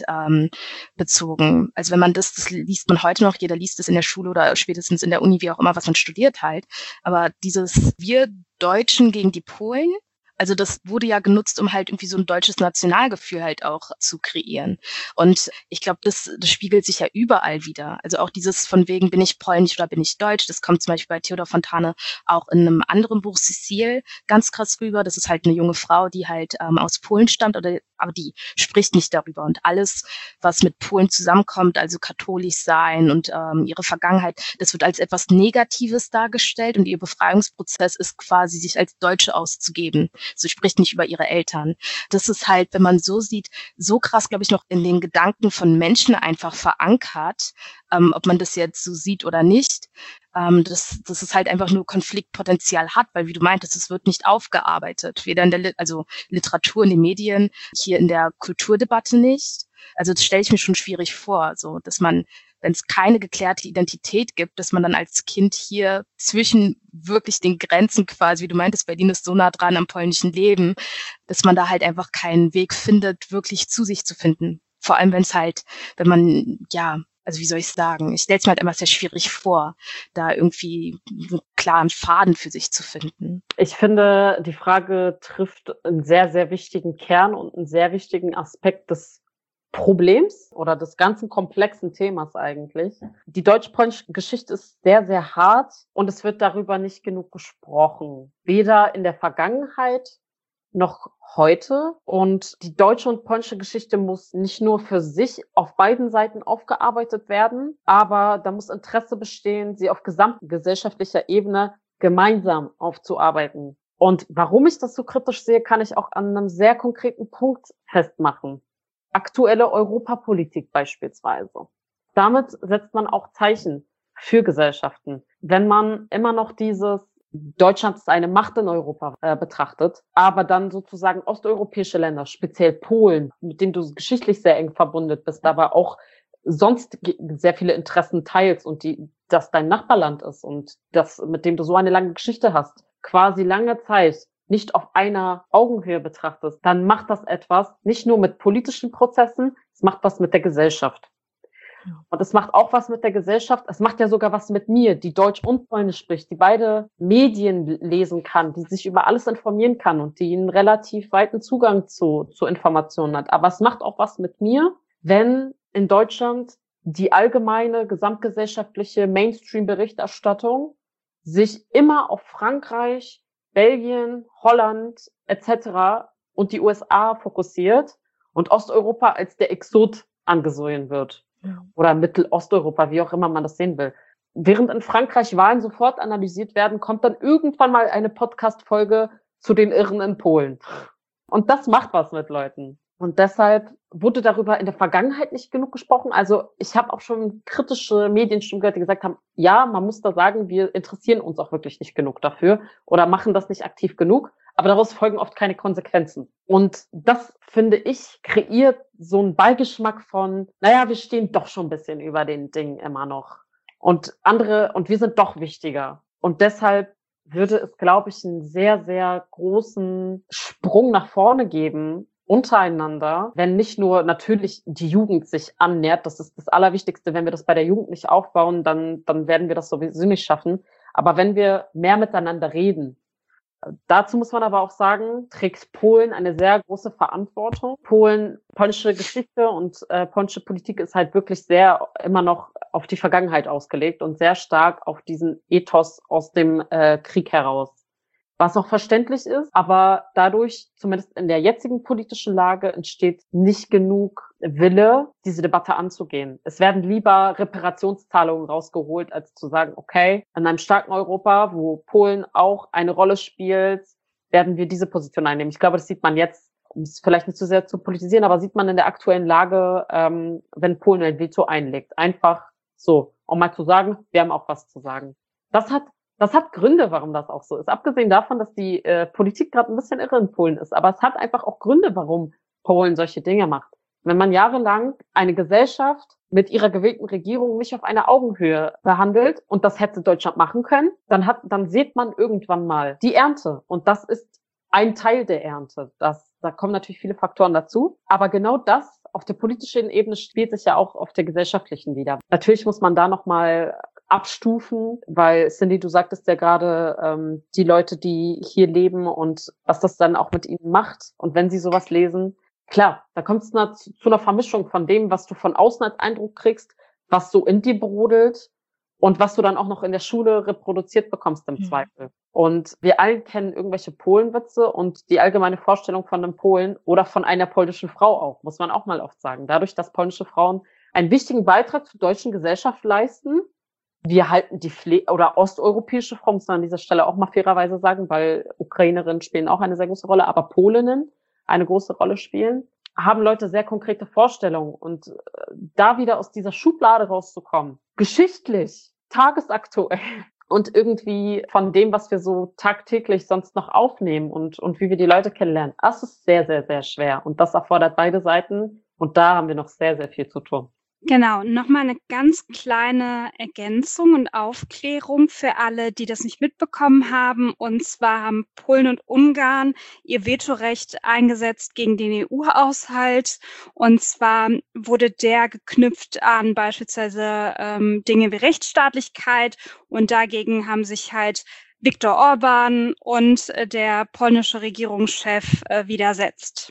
bezogen. Also wenn man das liest man heute noch, jeder liest es in der Schule oder spätestens in der Uni, wie auch immer, was man studiert halt. Aber dieses Wir Deutschen gegen die Polen, also das wurde ja genutzt, um halt irgendwie so ein deutsches Nationalgefühl halt auch zu kreieren. Und ich glaube, das spiegelt sich ja überall wieder. Also auch dieses von wegen, bin ich polnisch oder bin ich deutsch, das kommt zum Beispiel bei Theodor Fontane auch in einem anderen Buch, Cecile, ganz krass rüber. Das ist halt eine junge Frau, die halt aus Polen stammt, aber die spricht nicht darüber. Und alles, was mit Polen zusammenkommt, also katholisch sein und ihre Vergangenheit, das wird als etwas Negatives dargestellt und ihr Befreiungsprozess ist quasi, sich als Deutsche auszugeben. Sie spricht nicht über ihre Eltern. Das ist halt, wenn man so sieht, so krass, glaube ich, noch in den Gedanken von Menschen einfach verankert, ob man das jetzt so sieht oder nicht, dass es halt einfach nur Konfliktpotenzial hat, weil wie du meintest, es wird nicht aufgearbeitet, weder in der Literatur, in den Medien, hier in der Kulturdebatte nicht. Also das stelle ich mir schon schwierig vor, so dass man, wenn es keine geklärte Identität gibt, dass man dann als Kind hier zwischen wirklich den Grenzen quasi, wie du meintest, Berlin ist so nah dran am polnischen Leben, dass man da halt einfach keinen Weg findet, wirklich zu sich zu finden. Vor allem, wenn man, ja, also wie soll ich sagen, ich stelle es mir halt immer sehr schwierig vor, da irgendwie einen klaren Faden für sich zu finden. Ich finde, die Frage trifft einen sehr, sehr wichtigen Kern und einen sehr wichtigen Aspekt des Problems oder des ganzen komplexen Themas eigentlich. Die deutsch-polnische Geschichte ist sehr, sehr hart und es wird darüber nicht genug gesprochen. Weder in der Vergangenheit noch heute. Und die deutsche und polnische Geschichte muss nicht nur für sich auf beiden Seiten aufgearbeitet werden, aber da muss Interesse bestehen, sie auf gesamtgesellschaftlicher Ebene gemeinsam aufzuarbeiten. Und warum ich das so kritisch sehe, kann ich auch an einem sehr konkreten Punkt festmachen. Aktuelle Europapolitik beispielsweise. Damit setzt man auch Zeichen für Gesellschaften. Wenn man immer noch dieses Deutschland ist eine Macht in Europa betrachtet, aber dann sozusagen osteuropäische Länder, speziell Polen, mit dem du geschichtlich sehr eng verbunden bist, aber auch sonst sehr viele Interessen teilst und das dein Nachbarland ist und das, mit dem du so eine lange Geschichte hast, quasi lange Zeit nicht auf einer Augenhöhe betrachtest, dann macht das etwas, nicht nur mit politischen Prozessen, es macht was mit der Gesellschaft. Und es macht auch was mit der Gesellschaft. Es macht ja sogar was mit mir, die Deutsch und Polnisch spricht, die beide Medien lesen kann, die sich über alles informieren kann und die einen relativ weiten Zugang zu Informationen hat. Aber es macht auch was mit mir, wenn in Deutschland die allgemeine gesamtgesellschaftliche Mainstream-Berichterstattung sich immer auf Frankreich, Belgien, Holland etc. und die USA fokussiert und Osteuropa als der Exot angesehen wird. Oder Mittelosteuropa, wie auch immer man das sehen will. Während in Frankreich Wahlen sofort analysiert werden, kommt dann irgendwann mal eine Podcast-Folge zu den Irren in Polen. Und das macht was mit Leuten. Und deshalb wurde darüber in der Vergangenheit nicht genug gesprochen. Also ich habe auch schon kritische Medienstimmen gehört, die gesagt haben, ja, man muss da sagen, wir interessieren uns auch wirklich nicht genug dafür oder machen das nicht aktiv genug. Aber daraus folgen oft keine Konsequenzen. Und das, finde ich, kreiert so einen Beigeschmack von, naja, wir stehen doch schon ein bisschen über den Dingen immer noch. Und wir sind doch wichtiger. Und deshalb würde es, glaube ich, einen sehr, sehr großen Sprung nach vorne geben, untereinander, wenn nicht nur natürlich die Jugend sich annähert. Das ist das Allerwichtigste. Wenn wir das bei der Jugend nicht aufbauen, dann werden wir das sowieso nicht schaffen. Aber wenn wir mehr miteinander reden, dazu muss man aber auch sagen, trägt Polen eine sehr große Verantwortung. Polnische Geschichte und polnische Politik ist halt wirklich sehr immer noch auf die Vergangenheit ausgelegt und sehr stark auf diesen Ethos aus dem Krieg heraus. Was auch verständlich ist, aber dadurch, zumindest in der jetzigen politischen Lage, entsteht nicht genug Wille, diese Debatte anzugehen. Es werden lieber Reparationszahlungen rausgeholt, als zu sagen, okay, in einem starken Europa, wo Polen auch eine Rolle spielt, werden wir diese Position einnehmen. Ich glaube, das sieht man jetzt, um es vielleicht nicht zu sehr zu politisieren, aber sieht man in der aktuellen Lage, wenn Polen ein Veto einlegt. Einfach so, um mal zu sagen, wir haben auch was zu sagen. Das hat Gründe, warum das auch so ist. Abgesehen davon, dass die Politik gerade ein bisschen irre in Polen ist. Aber es hat einfach auch Gründe, warum Polen solche Dinge macht. Wenn man jahrelang eine Gesellschaft mit ihrer gewählten Regierung nicht auf einer Augenhöhe behandelt, und das hätte Deutschland machen können, dann sieht man irgendwann mal die Ernte. Und das ist ein Teil der Ernte. Da kommen natürlich viele Faktoren dazu. Aber genau das auf der politischen Ebene spielt sich ja auch auf der gesellschaftlichen wieder. Natürlich muss man da nochmal abstufen, weil Cindy, du sagtest ja gerade, die Leute, die hier leben und was das dann auch mit ihnen macht und wenn sie sowas lesen, klar, da kommt es zu einer Vermischung von dem, was du von außen als Eindruck kriegst, was so in dir brodelt und was du dann auch noch in der Schule reproduziert bekommst im Zweifel. Und wir alle kennen irgendwelche Polenwitze und die allgemeine Vorstellung von einem Polen oder von einer polnischen Frau auch, muss man auch mal oft sagen. Dadurch, dass polnische Frauen einen wichtigen Beitrag zur deutschen Gesellschaft leisten, wir halten oder osteuropäische Frauen, muss man an dieser Stelle auch mal fairerweise sagen, weil Ukrainerinnen spielen auch eine sehr große Rolle, aber Polinnen eine große Rolle spielen, haben Leute sehr konkrete Vorstellungen. Und da wieder aus dieser Schublade rauszukommen, geschichtlich, tagesaktuell und irgendwie von dem, was wir so tagtäglich sonst noch aufnehmen und wie wir die Leute kennenlernen, das ist sehr, sehr, sehr schwer. Und das erfordert beide Seiten. Und da haben wir noch sehr, sehr viel zu tun. Genau, nochmal eine ganz kleine Ergänzung und Aufklärung für alle, die das nicht mitbekommen haben. Und zwar haben Polen und Ungarn ihr Vetorecht eingesetzt gegen den EU-Haushalt. Und zwar wurde der geknüpft an beispielsweise Dinge wie Rechtsstaatlichkeit. Und dagegen haben sich halt Viktor Orban und der polnische Regierungschef widersetzt.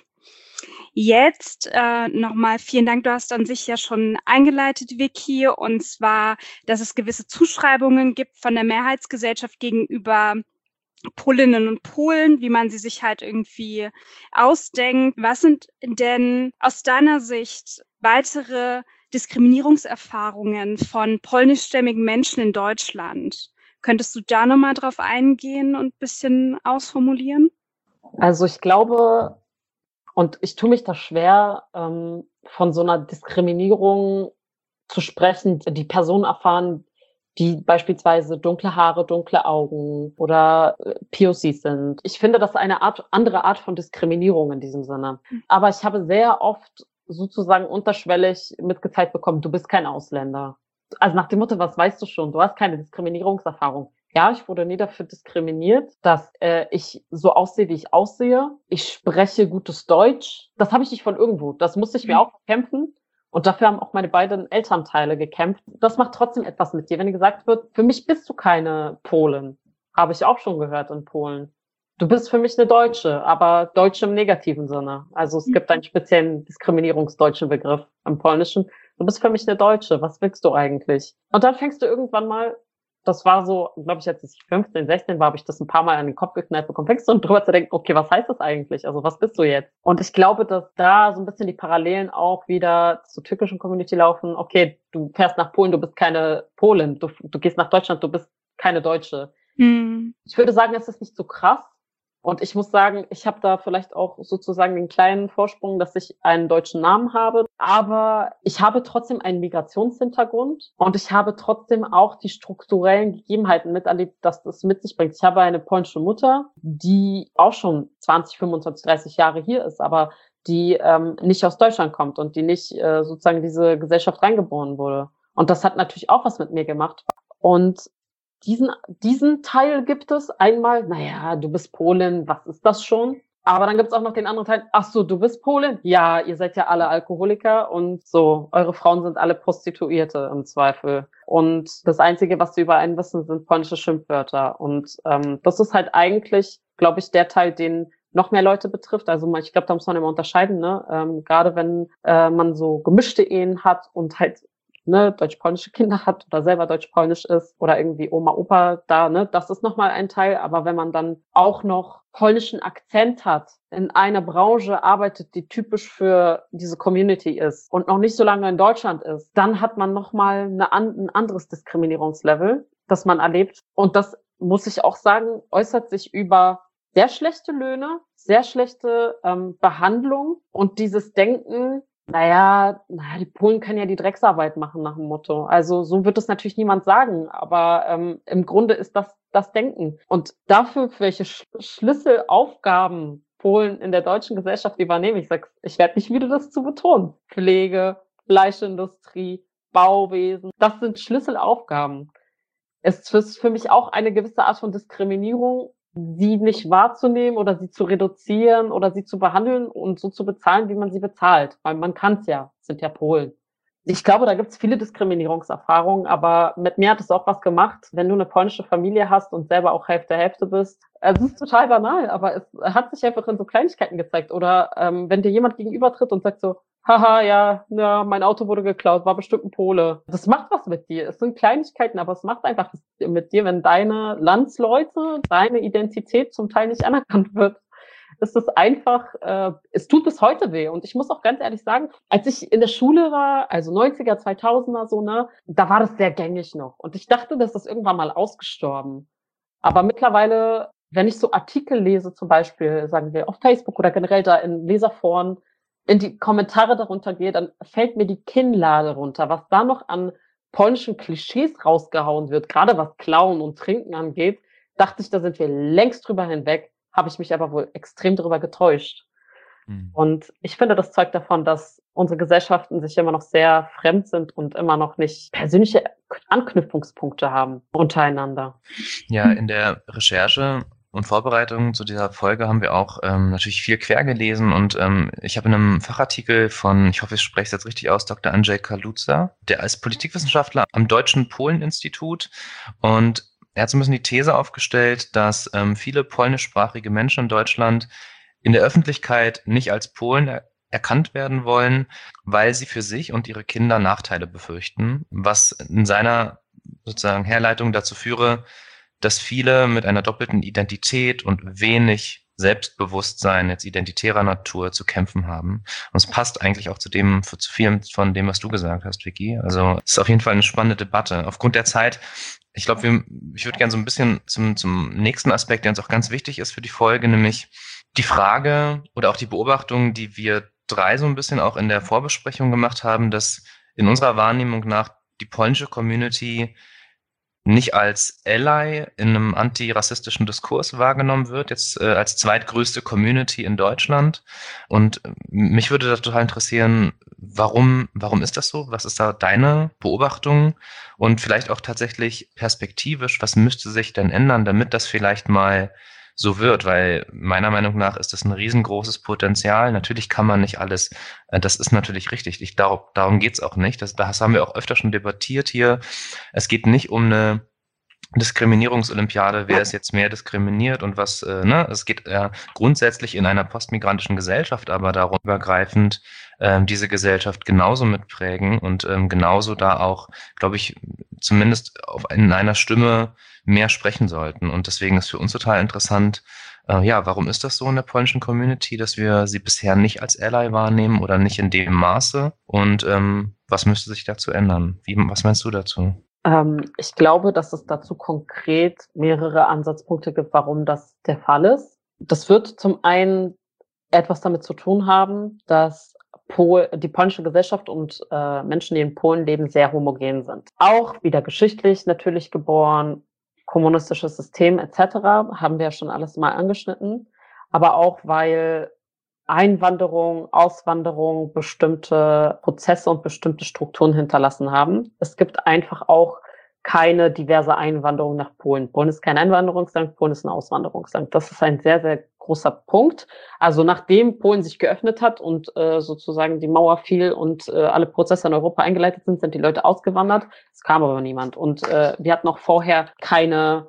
Jetzt nochmal vielen Dank, du hast an sich ja schon eingeleitet, Vicky, und zwar, dass es gewisse Zuschreibungen gibt von der Mehrheitsgesellschaft gegenüber Polinnen und Polen, wie man sie sich halt irgendwie ausdenkt. Was sind denn aus deiner Sicht weitere Diskriminierungserfahrungen von polnischstämmigen Menschen in Deutschland? Könntest du da nochmal drauf eingehen und ein bisschen ausformulieren? Also ich glaube, und ich tue mich da schwer, von so einer Diskriminierung zu sprechen, die Personen erfahren, die beispielsweise dunkle Haare, dunkle Augen oder POCs sind. Ich finde, das ist eine andere Art von Diskriminierung in diesem Sinne. Aber ich habe sehr oft sozusagen unterschwellig mitgeteilt bekommen, du bist kein Ausländer. Also nach dem Motto, was weißt du schon? Du hast keine Diskriminierungserfahrung. Ja, ich wurde nie dafür diskriminiert, dass ich so aussehe, wie ich aussehe. Ich spreche gutes Deutsch. Das habe ich nicht von irgendwo. Das musste ich mir auch kämpfen. Und dafür haben auch meine beiden Elternteile gekämpft. Das macht trotzdem etwas mit dir. Wenn dir gesagt wird, für mich bist du keine Polin. Habe ich auch schon gehört in Polen. Du bist für mich eine Deutsche, aber Deutsche im negativen Sinne. Also es gibt einen speziellen diskriminierungsdeutschen Begriff im Polnischen. Du bist für mich eine Deutsche. Was willst du eigentlich? Und dann fängst du irgendwann mal, das war so, glaube ich, als ich 15, 16 war, habe ich das ein paar Mal an den Kopf geknallt bekommen, fängst du an drüber zu denken, okay, was heißt das eigentlich? Also was bist du jetzt? Und ich glaube, dass da so ein bisschen die Parallelen auch wieder zur türkischen Community laufen. Okay, du fährst nach Polen, du bist keine Polin. Du gehst nach Deutschland, du bist keine Deutsche. Ich würde sagen, es ist nicht so krass. Und ich muss sagen, ich habe da vielleicht auch sozusagen den kleinen Vorsprung, dass ich einen deutschen Namen habe. Aber ich habe trotzdem einen Migrationshintergrund und ich habe trotzdem auch die strukturellen Gegebenheiten miterlebt, dass das mit sich bringt. Ich habe eine polnische Mutter, die auch schon 20, 25, 30 Jahre hier ist, aber die nicht aus Deutschland kommt und die nicht sozusagen in diese Gesellschaft reingeboren wurde. Und das hat natürlich auch was mit mir gemacht. Und diesen Teil gibt es einmal, naja, du bist Polin, was ist das schon? Aber dann gibt es auch noch den anderen Teil, ach so, du bist Polin? Ja, ihr seid ja alle Alkoholiker und so, eure Frauen sind alle Prostituierte im Zweifel. Und das Einzige, was sie über einen wissen, sind polnische Schimpfwörter. Und das ist halt eigentlich, glaube ich, der Teil, den noch mehr Leute betrifft. Also ich glaube, da muss man immer unterscheiden, ne? Gerade wenn man so gemischte Ehen hat und halt deutsch-polnische Kinder hat oder selber deutsch-polnisch ist oder irgendwie Oma, Opa da, ne, das ist nochmal ein Teil. Aber wenn man dann auch noch polnischen Akzent hat, in einer Branche arbeitet, die typisch für diese Community ist und noch nicht so lange in Deutschland ist, dann hat man nochmal ein anderes Diskriminierungslevel, das man erlebt. Und das, muss ich auch sagen, äußert sich über sehr schlechte Löhne, sehr schlechte Behandlung und dieses Denken, naja, die Polen können ja die Drecksarbeit machen nach dem Motto. Also so wird es natürlich niemand sagen, aber im Grunde ist das Denken. Und dafür, für welche Schlüsselaufgaben Polen in der deutschen Gesellschaft übernehmen, ich werde nicht müde, das zu betonen. Pflege, Fleischindustrie, Bauwesen, das sind Schlüsselaufgaben. Es ist für mich auch eine gewisse Art von Diskriminierung, sie nicht wahrzunehmen oder sie zu reduzieren oder sie zu behandeln und so zu bezahlen, wie man sie bezahlt. Weil man kann es ja, sind ja Polen. Ich glaube, da gibt es viele Diskriminierungserfahrungen, aber mit mir hat es auch was gemacht, wenn du eine polnische Familie hast und selber auch Hälfte bist. Es ist total banal, aber es hat sich einfach in so Kleinigkeiten gezeigt. Oder wenn dir jemand gegenübertritt und sagt so, haha, ja, mein Auto wurde geklaut, war bestimmt ein Pole. Das macht was mit dir. Es sind Kleinigkeiten, aber es macht einfach was mit dir, wenn deine Landsleute, deine Identität zum Teil nicht anerkannt wird. Es ist einfach, es tut bis heute weh. Und ich muss auch ganz ehrlich sagen, als ich in der Schule war, also 90er, 2000er so, ne, da war das sehr gängig noch. Und ich dachte, das ist irgendwann mal ausgestorben. Aber mittlerweile, wenn ich so Artikel lese, zum Beispiel, sagen wir, auf Facebook oder generell da in Leserforen, in die Kommentare darunter gehe, dann fällt mir die Kinnlade runter, was da noch an polnischen Klischees rausgehauen wird, gerade was Klauen und Trinken angeht, dachte ich, da sind wir längst drüber hinweg, habe ich mich aber wohl extrem darüber getäuscht. Und ich finde, das zeugt davon, dass unsere Gesellschaften sich immer noch sehr fremd sind und immer noch nicht persönliche Anknüpfungspunkte haben untereinander. Ja, in der Recherche und Vorbereitung zu dieser Folge haben wir auch natürlich viel quer gelesen und ich habe in einem Fachartikel von, ich hoffe, ich spreche es jetzt richtig aus, Dr. Andrzej Kaluza, der ist Politikwissenschaftler am Deutschen Polen-Institut und er hat so ein bisschen die These aufgestellt, dass viele polnischsprachige Menschen in Deutschland in der Öffentlichkeit nicht als Polen erkannt werden wollen, weil sie für sich und ihre Kinder Nachteile befürchten, was in seiner sozusagen Herleitung dazu führe, dass viele mit einer doppelten Identität und wenig Selbstbewusstsein jetzt identitärer Natur zu kämpfen haben. Und es passt eigentlich auch zu vielem von dem, was du gesagt hast, Vicky. Also es ist auf jeden Fall eine spannende Debatte. Aufgrund der Zeit, ich glaube, ich würde gerne so ein bisschen zum nächsten Aspekt, der uns auch ganz wichtig ist für die Folge, nämlich die Frage oder auch die Beobachtung, die wir drei so ein bisschen auch in der Vorbesprechung gemacht haben, dass in unserer Wahrnehmung nach die polnische Community nicht als Ally in einem antirassistischen Diskurs wahrgenommen wird, jetzt als zweitgrößte Community in Deutschland. Und mich würde das total interessieren, warum ist das so? Was ist da deine Beobachtung? Und vielleicht auch tatsächlich perspektivisch, was müsste sich denn ändern, damit das vielleicht mal so wird, weil meiner Meinung nach ist das ein riesengroßes Potenzial. Natürlich kann man nicht alles, das ist natürlich richtig. Darum geht's auch nicht. Das haben wir auch öfter schon debattiert hier. Es geht nicht um eine Diskriminierungsolympiade, wer ist jetzt mehr diskriminiert und was, ne? Es geht grundsätzlich in einer postmigrantischen Gesellschaft aber darum, übergreifend diese Gesellschaft genauso mitprägen und genauso da auch, glaube ich, zumindest in einer Stimme mehr sprechen sollten. Und deswegen ist für uns total interessant, ja, warum ist das so in der polnischen Community, dass wir sie bisher nicht als Ally wahrnehmen oder nicht in dem Maße? Und was müsste sich dazu ändern? Was meinst du dazu? Ich glaube, dass es dazu konkret mehrere Ansatzpunkte gibt, warum das der Fall ist. Das wird zum einen etwas damit zu tun haben, dass die polnische Gesellschaft und Menschen, die in Polen leben, sehr homogen sind. Auch wieder geschichtlich natürlich geboren, kommunistisches System etc. haben wir ja schon alles mal angeschnitten. Aber auch, weil Einwanderung, Auswanderung bestimmte Prozesse und bestimmte Strukturen hinterlassen haben. Es gibt einfach auch keine diverse Einwanderung nach Polen. Polen ist kein Einwanderungsland, Polen ist ein Auswanderungsland. Das ist ein sehr, sehr großer Punkt. Also nachdem Polen sich geöffnet hat und sozusagen die Mauer fiel und alle Prozesse in Europa eingeleitet sind, sind die Leute ausgewandert. Es kam aber niemand. Und wir hatten auch vorher keine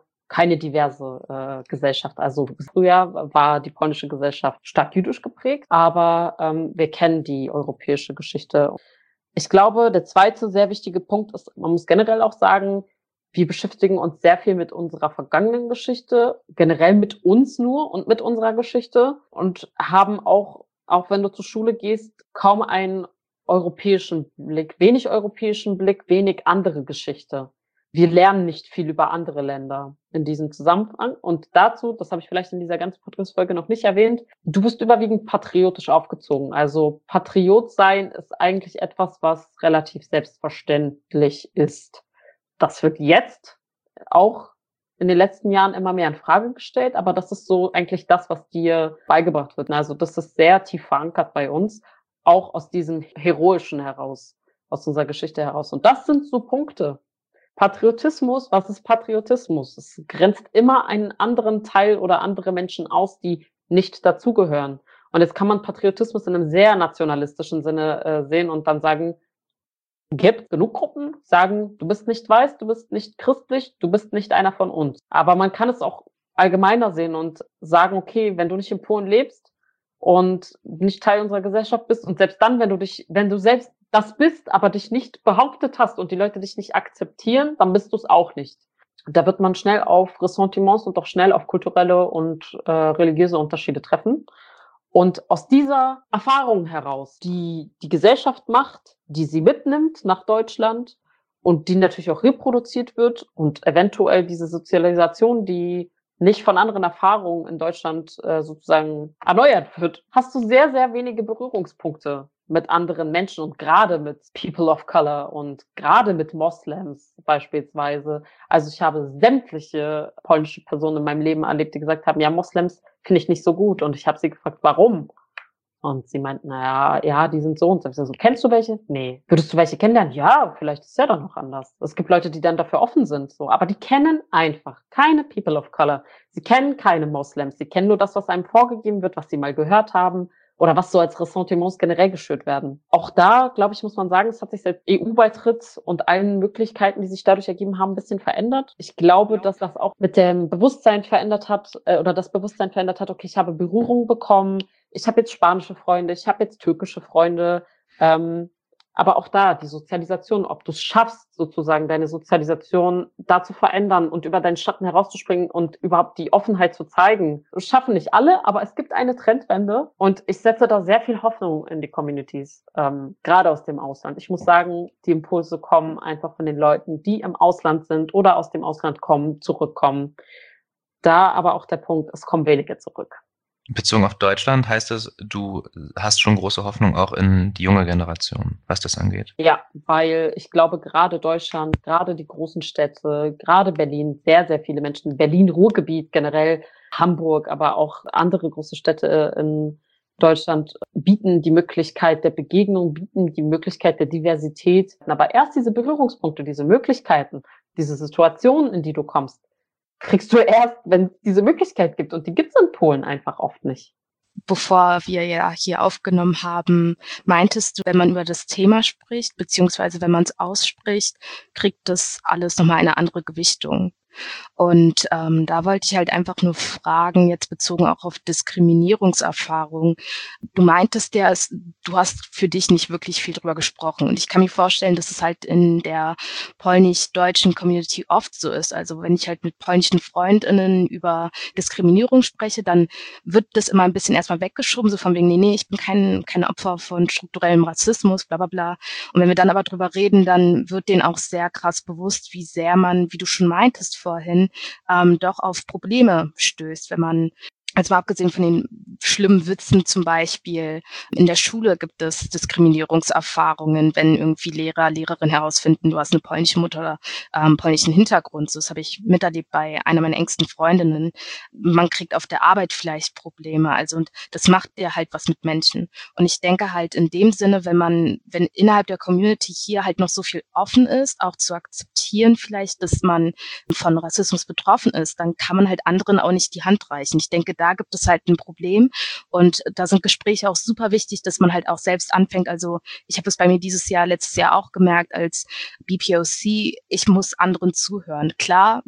diverse Gesellschaft. Also früher war die polnische Gesellschaft stark jüdisch geprägt, aber wir kennen die europäische Geschichte. Ich glaube, der zweite sehr wichtige Punkt ist, man muss generell auch sagen, wir beschäftigen uns sehr viel mit unserer vergangenen Geschichte, generell mit uns nur und mit unserer Geschichte und haben auch wenn du zur Schule gehst, kaum einen europäischen Blick, wenig andere Geschichte. Wir lernen nicht viel über andere Länder in diesem Zusammenhang. Und dazu, das habe ich vielleicht in dieser ganzen Podcast-Folge noch nicht erwähnt, du bist überwiegend patriotisch aufgezogen. Also Patriot sein ist eigentlich etwas, was relativ selbstverständlich ist. Das wird jetzt auch in den letzten Jahren immer mehr in Frage gestellt, aber das ist so eigentlich das, was dir beigebracht wird. Also das ist sehr tief verankert bei uns, auch aus diesem Heroischen heraus, aus unserer Geschichte heraus. Und das sind so Punkte. Patriotismus, was ist Patriotismus? Es grenzt immer einen anderen Teil oder andere Menschen aus, die nicht dazugehören. Und jetzt kann man Patriotismus in einem sehr nationalistischen Sinne sehen und dann sagen, gibt genug Gruppen, sagen, du bist nicht weiß, du bist nicht christlich, du bist nicht einer von uns. Aber man kann es auch allgemeiner sehen und sagen, okay, wenn du nicht in Polen lebst und nicht Teil unserer Gesellschaft bist und selbst dann, wenn du selbst das bist, aber dich nicht behauptet hast und die Leute dich nicht akzeptieren, dann bist du es auch nicht. Da wird man schnell auf Ressentiments und auch schnell auf kulturelle und religiöse Unterschiede treffen. Und aus dieser Erfahrung heraus, die die Gesellschaft macht, die sie mitnimmt nach Deutschland und die natürlich auch reproduziert wird und eventuell diese Sozialisation, die nicht von anderen Erfahrungen in Deutschland sozusagen erneuert wird, hast du sehr, sehr wenige Berührungspunkte mit anderen Menschen und gerade mit People of Color und gerade mit Moslems beispielsweise. Also ich habe sämtliche polnische Personen in meinem Leben erlebt, die gesagt haben, ja, Moslems finde ich nicht so gut. Und ich habe sie gefragt, warum? Und sie meinten, naja, ja, die sind so und so. Kennst du welche? Nee. Würdest du welche kennenlernen? Ja, vielleicht ist ja dann noch anders. Es gibt Leute, die dann dafür offen sind, so. Aber die kennen einfach keine People of Color. Sie kennen keine Moslems. Sie kennen nur das, was einem vorgegeben wird, was sie mal gehört haben oder was so als Ressentiments generell geschürt werden. Auch da, glaube ich, muss man sagen, es hat sich seit EU-Beitritt und allen Möglichkeiten, die sich dadurch ergeben haben, ein bisschen verändert. Ich glaube, dass das auch mit dem Bewusstsein verändert hat, okay, ich habe Berührung bekommen, ich habe jetzt spanische Freunde, ich habe jetzt türkische Freunde, aber auch da die Sozialisation, ob du es schaffst, sozusagen deine Sozialisation da zu verändern und über deinen Schatten herauszuspringen und überhaupt die Offenheit zu zeigen. Das schaffen nicht alle, aber es gibt eine Trendwende und ich setze da sehr viel Hoffnung in die Communities, gerade aus dem Ausland. Ich muss sagen, die Impulse kommen einfach von den Leuten, die im Ausland sind oder aus dem Ausland kommen, zurückkommen. Da aber auch der Punkt, es kommen wenige zurück. Bezogen auf Deutschland heißt das, du hast schon große Hoffnung auch in die junge Generation, was das angeht. Ja, weil ich glaube, gerade Deutschland, gerade die großen Städte, gerade Berlin, sehr, sehr viele Menschen, Berlin-Ruhrgebiet generell, Hamburg, aber auch andere große Städte in Deutschland bieten die Möglichkeit der Begegnung, bieten die Möglichkeit der Diversität. Aber erst diese Berührungspunkte, diese Möglichkeiten, diese Situationen, in die du kommst, kriegst du erst, wenn es diese Möglichkeit gibt. Und die gibt es in Polen einfach oft nicht. Bevor wir ja hier aufgenommen haben, meintest du, wenn man über das Thema spricht, beziehungsweise wenn man es ausspricht, kriegt das alles nochmal eine andere Gewichtung. Und da wollte ich halt einfach nur fragen, jetzt bezogen auch auf Diskriminierungserfahrungen. Du meintest ja, du hast für dich nicht wirklich viel drüber gesprochen. Und ich kann mir vorstellen, dass es halt in der polnisch-deutschen Community oft so ist. Also wenn ich halt mit polnischen FreundInnen über Diskriminierung spreche, dann wird das immer ein bisschen erstmal weggeschoben, so von wegen, nee, ich bin kein Opfer von strukturellem Rassismus, bla bla bla. Und wenn wir dann aber drüber reden, dann wird denen auch sehr krass bewusst, wie sehr man, wie du schon meintest vorhin, doch auf Probleme stößt, wenn man, also mal abgesehen von den schlimmen Witzen zum Beispiel, in der Schule gibt es Diskriminierungserfahrungen, wenn irgendwie Lehrer, Lehrerinnen herausfinden, du hast eine polnische Mutter oder polnischen Hintergrund. So, das habe ich miterlebt bei einer meiner engsten Freundinnen. Man kriegt auf der Arbeit vielleicht Probleme. Also, und das macht ja halt was mit Menschen. Und ich denke halt in dem Sinne, wenn innerhalb der Community hier halt noch so viel offen ist, auch zu akzeptieren vielleicht, dass man von Rassismus betroffen ist, dann kann man halt anderen auch nicht die Hand reichen. Ich denke, da gibt es halt ein Problem und da sind Gespräche auch super wichtig, dass man halt auch selbst anfängt. Also ich habe es bei mir letztes Jahr auch gemerkt als BPOC, ich muss anderen zuhören. Klar,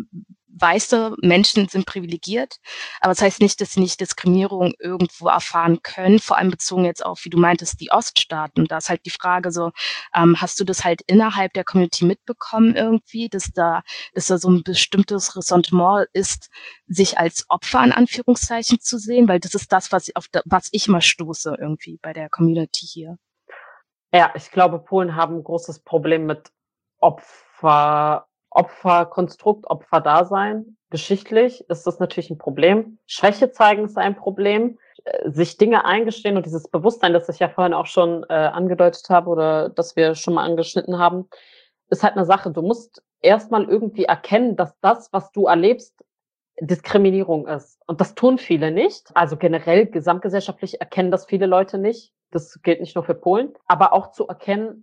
weiße Menschen sind privilegiert, aber das heißt nicht, dass sie nicht Diskriminierung irgendwo erfahren können, vor allem bezogen jetzt auf, wie du meintest, die Oststaaten. Da ist halt die Frage so, hast du das halt innerhalb der Community mitbekommen irgendwie, dass da so ein bestimmtes Ressentiment ist, sich als Opfer in Anführungszeichen zu sehen, weil das ist das, was ich immer stoße irgendwie bei der Community hier. Ja, ich glaube, Polen haben ein großes Problem mit Opferkonstrukt, Opferdasein. Geschichtlich ist das natürlich ein Problem. Schwäche zeigen ist ein Problem. Sich Dinge eingestehen und dieses Bewusstsein, das ich ja vorhin auch schon angedeutet habe oder das wir schon mal angeschnitten haben, ist halt eine Sache. Du musst erstmal irgendwie erkennen, dass das, was du erlebst, Diskriminierung ist. Und das tun viele nicht. Also generell gesamtgesellschaftlich erkennen das viele Leute nicht. Das gilt nicht nur für Polen. Aber auch zu erkennen,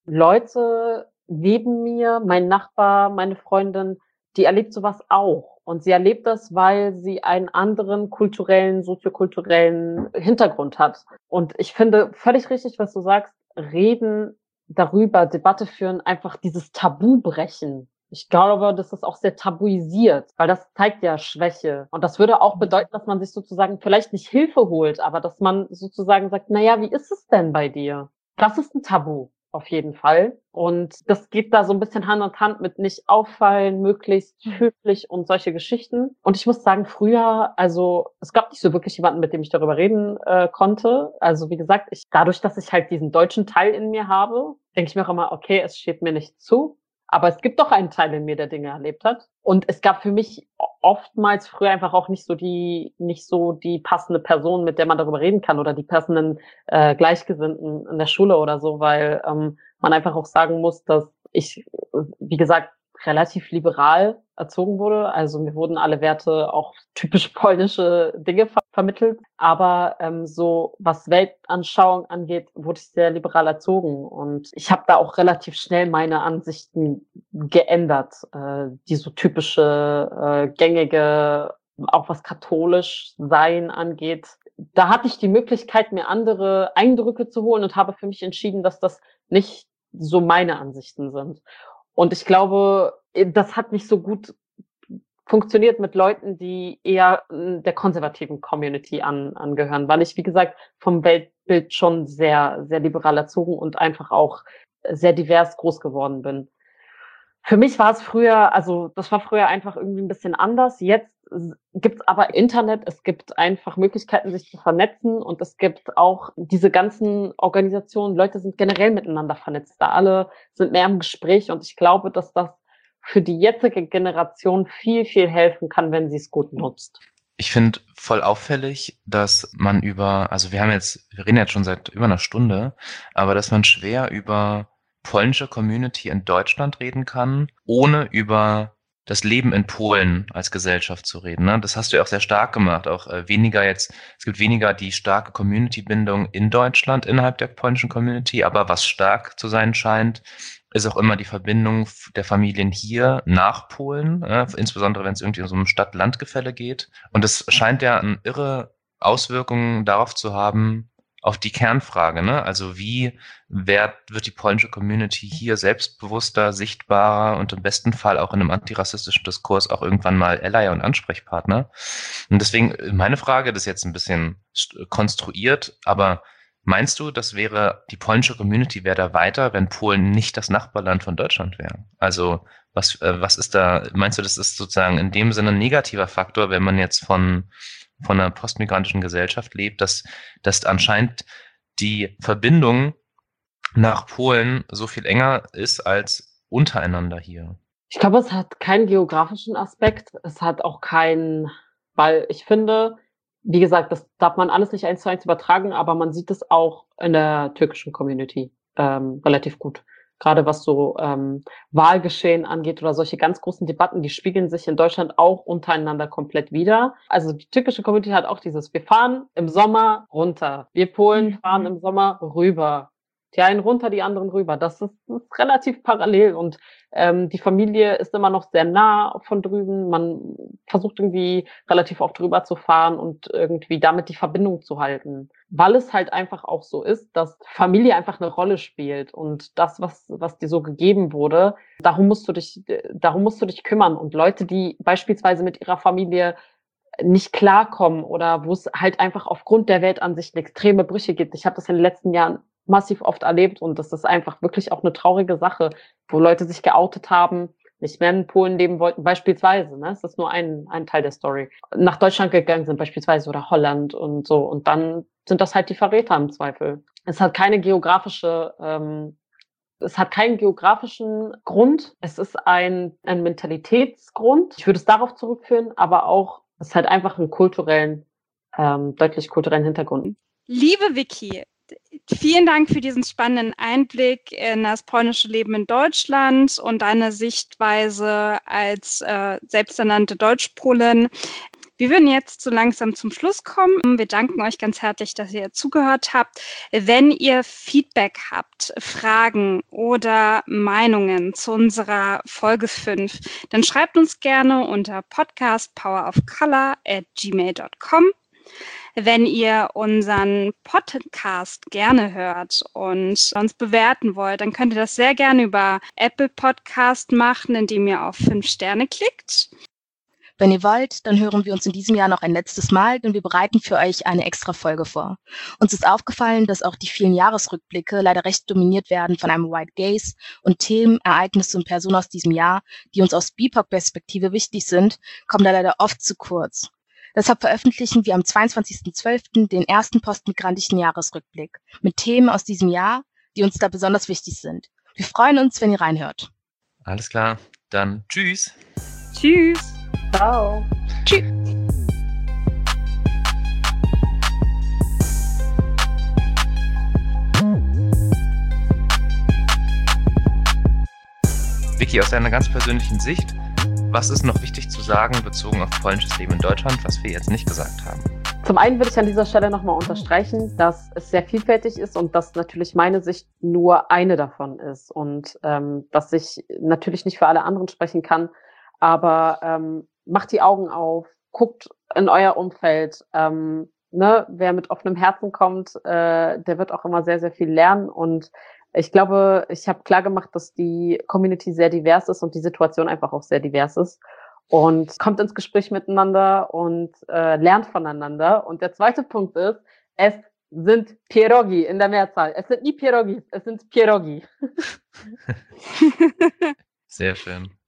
Leute neben mir, mein Nachbar, meine Freundin, die erlebt sowas auch. Und sie erlebt das, weil sie einen anderen kulturellen, soziokulturellen Hintergrund hat. Und ich finde völlig richtig, was du sagst, reden darüber, Debatte führen, einfach dieses Tabu brechen. Ich glaube, das ist auch sehr tabuisiert, weil das zeigt ja Schwäche. Und das würde auch bedeuten, dass man sich sozusagen vielleicht nicht Hilfe holt, aber dass man sozusagen sagt, na ja, wie ist es denn bei dir? Das ist ein Tabu, auf jeden Fall. Und das geht da so ein bisschen Hand in Hand mit nicht auffallen, möglichst höflich und solche Geschichten. Und ich muss sagen, früher, also es gab nicht so wirklich jemanden, mit dem ich darüber reden konnte. Also wie gesagt, dadurch, dass ich halt diesen deutschen Teil in mir habe, denke ich mir auch immer, okay, es steht mir nicht zu. Aber es gibt doch einen Teil in mir, der Dinge erlebt hat. Und es gab für mich oftmals früher einfach auch nicht so die passende Person, mit der man darüber reden kann oder die passenden Gleichgesinnten in der Schule oder so, weil man einfach auch sagen muss, dass ich, wie gesagt, relativ liberal erzogen wurde. Also mir wurden alle Werte, auch typisch polnische Dinge vermittelt. Aber so was Weltanschauung angeht, wurde ich sehr liberal erzogen. Und ich habe da auch relativ schnell meine Ansichten geändert, die so typische, gängige, auch was katholisch sein angeht. Da hatte ich die Möglichkeit, mir andere Eindrücke zu holen und habe für mich entschieden, dass das nicht so meine Ansichten sind. Und ich glaube, das hat nicht so gut funktioniert mit Leuten, die eher der konservativen Community angehören, weil ich, wie gesagt, vom Weltbild schon sehr, sehr liberal erzogen und einfach auch sehr divers groß geworden bin. Für mich war es früher, also das war früher einfach irgendwie ein bisschen anders. Jetzt gibt's aber Internet, es gibt einfach Möglichkeiten, sich zu vernetzen und es gibt auch diese ganzen Organisationen, Leute sind generell miteinander vernetzt, da alle sind mehr im Gespräch und ich glaube, dass das für die jetzige Generation viel, viel helfen kann, wenn sie es gut nutzt. Ich finde voll auffällig, dass man also wir reden jetzt schon seit über einer Stunde, aber dass man schwer über polnische Community in Deutschland reden kann, ohne über das Leben in Polen als Gesellschaft zu reden. Ne? Das hast du ja auch sehr stark gemacht. Auch es gibt weniger die starke Community-Bindung in Deutschland innerhalb der polnischen Community, aber was stark zu sein scheint, ist auch immer die Verbindung der Familien hier nach Polen, insbesondere wenn es irgendwie um so ein Stadt-Land-Gefälle geht. Und es scheint ja eine irre Auswirkungen darauf zu haben, auf die Kernfrage, ne? Also wird die polnische Community hier selbstbewusster, sichtbarer und im besten Fall auch in einem antirassistischen Diskurs auch irgendwann mal Ally und Ansprechpartner? Und deswegen meine Frage, das ist jetzt ein bisschen konstruiert, aber meinst du, die polnische Community wäre da weiter, wenn Polen nicht das Nachbarland von Deutschland wäre? Also was ist da, meinst du, das ist sozusagen in dem Sinne ein negativer Faktor, wenn man jetzt von einer postmigrantischen Gesellschaft lebt, dass anscheinend die Verbindung nach Polen so viel enger ist als untereinander hier? Ich glaube, es hat keinen geografischen Aspekt. Es hat auch weil ich finde, wie gesagt, das darf man alles nicht 1:1 übertragen, aber man sieht es auch in der türkischen Community relativ gut. Gerade was so Wahlgeschehen angeht oder solche ganz großen Debatten, die spiegeln sich in Deutschland auch untereinander komplett wider. Also die türkische Community hat auch wir fahren im Sommer runter. Wir Polen fahren im Sommer rüber. Die einen runter, die anderen rüber. Das ist relativ parallel und die Familie ist immer noch sehr nah von drüben. Man versucht irgendwie relativ oft rüber zu fahren und irgendwie damit die Verbindung zu halten. Weil es halt einfach auch so ist, dass Familie einfach eine Rolle spielt und das, was dir so gegeben wurde, darum musst du dich kümmern. Und Leute, die beispielsweise mit ihrer Familie nicht klarkommen oder wo es halt einfach aufgrund der Weltansicht extreme Brüche gibt. Ich habe das in den letzten Jahren massiv oft erlebt und das ist einfach wirklich auch eine traurige Sache, wo Leute sich geoutet haben, nicht mehr in Polen leben wollten, beispielsweise, ne? Das ist nur ein Teil der Story. Nach Deutschland gegangen sind beispielsweise oder Holland und so und dann sind das halt die Verräter im Zweifel. Es hat keinen geografischen Grund. Es ist ein Mentalitätsgrund. Ich würde es darauf zurückführen, aber auch, es hat einfach einen deutlich kulturellen Hintergrund. Liebe Vicky, vielen Dank für diesen spannenden Einblick in das polnische Leben in Deutschland und deine Sichtweise als selbsternannte Deutschpolin. Wir würden jetzt so langsam zum Schluss kommen. Wir danken euch ganz herzlich, dass ihr zugehört habt. Wenn ihr Feedback habt, Fragen oder Meinungen zu unserer Folge 5, dann schreibt uns gerne unter podcastpowerofcolor@gmail.com. Wenn ihr unseren Podcast gerne hört und uns bewerten wollt, dann könnt ihr das sehr gerne über Apple Podcast machen, indem ihr auf 5 Sterne klickt. Wenn ihr wollt, dann hören wir uns in diesem Jahr noch ein letztes Mal, denn wir bereiten für euch eine extra Folge vor. Uns ist aufgefallen, dass auch die vielen Jahresrückblicke leider recht dominiert werden von einem White Gaze und Themen, Ereignisse und Personen aus diesem Jahr, die uns aus BIPOC-Perspektive wichtig sind, kommen da leider oft zu kurz. Deshalb veröffentlichen wir am 22.12. den ersten postmigrantischen Jahresrückblick mit Themen aus diesem Jahr, die uns da besonders wichtig sind. Wir freuen uns, wenn ihr reinhört. Alles klar, dann tschüss. Tschüss. Ciao. Tschüss. Vicky, aus deiner ganz persönlichen Sicht, was ist noch wichtig zu sagen, bezogen auf polnisches Leben in Deutschland, was wir jetzt nicht gesagt haben? Zum einen würde ich an dieser Stelle nochmal unterstreichen, dass es sehr vielfältig ist und dass natürlich meine Sicht nur eine davon ist und dass ich natürlich nicht für alle anderen sprechen kann, aber macht die Augen auf, guckt in euer Umfeld, wer mit offenem Herzen kommt, der wird auch immer sehr, sehr viel lernen und ich glaube, ich habe klar gemacht, dass die Community sehr divers ist und die Situation einfach auch sehr divers ist. Und kommt ins Gespräch miteinander und lernt voneinander. Und der zweite Punkt ist, es sind Pierogi in der Mehrzahl. Es sind nie Pierogis, es sind Pierogi. Sehr schön.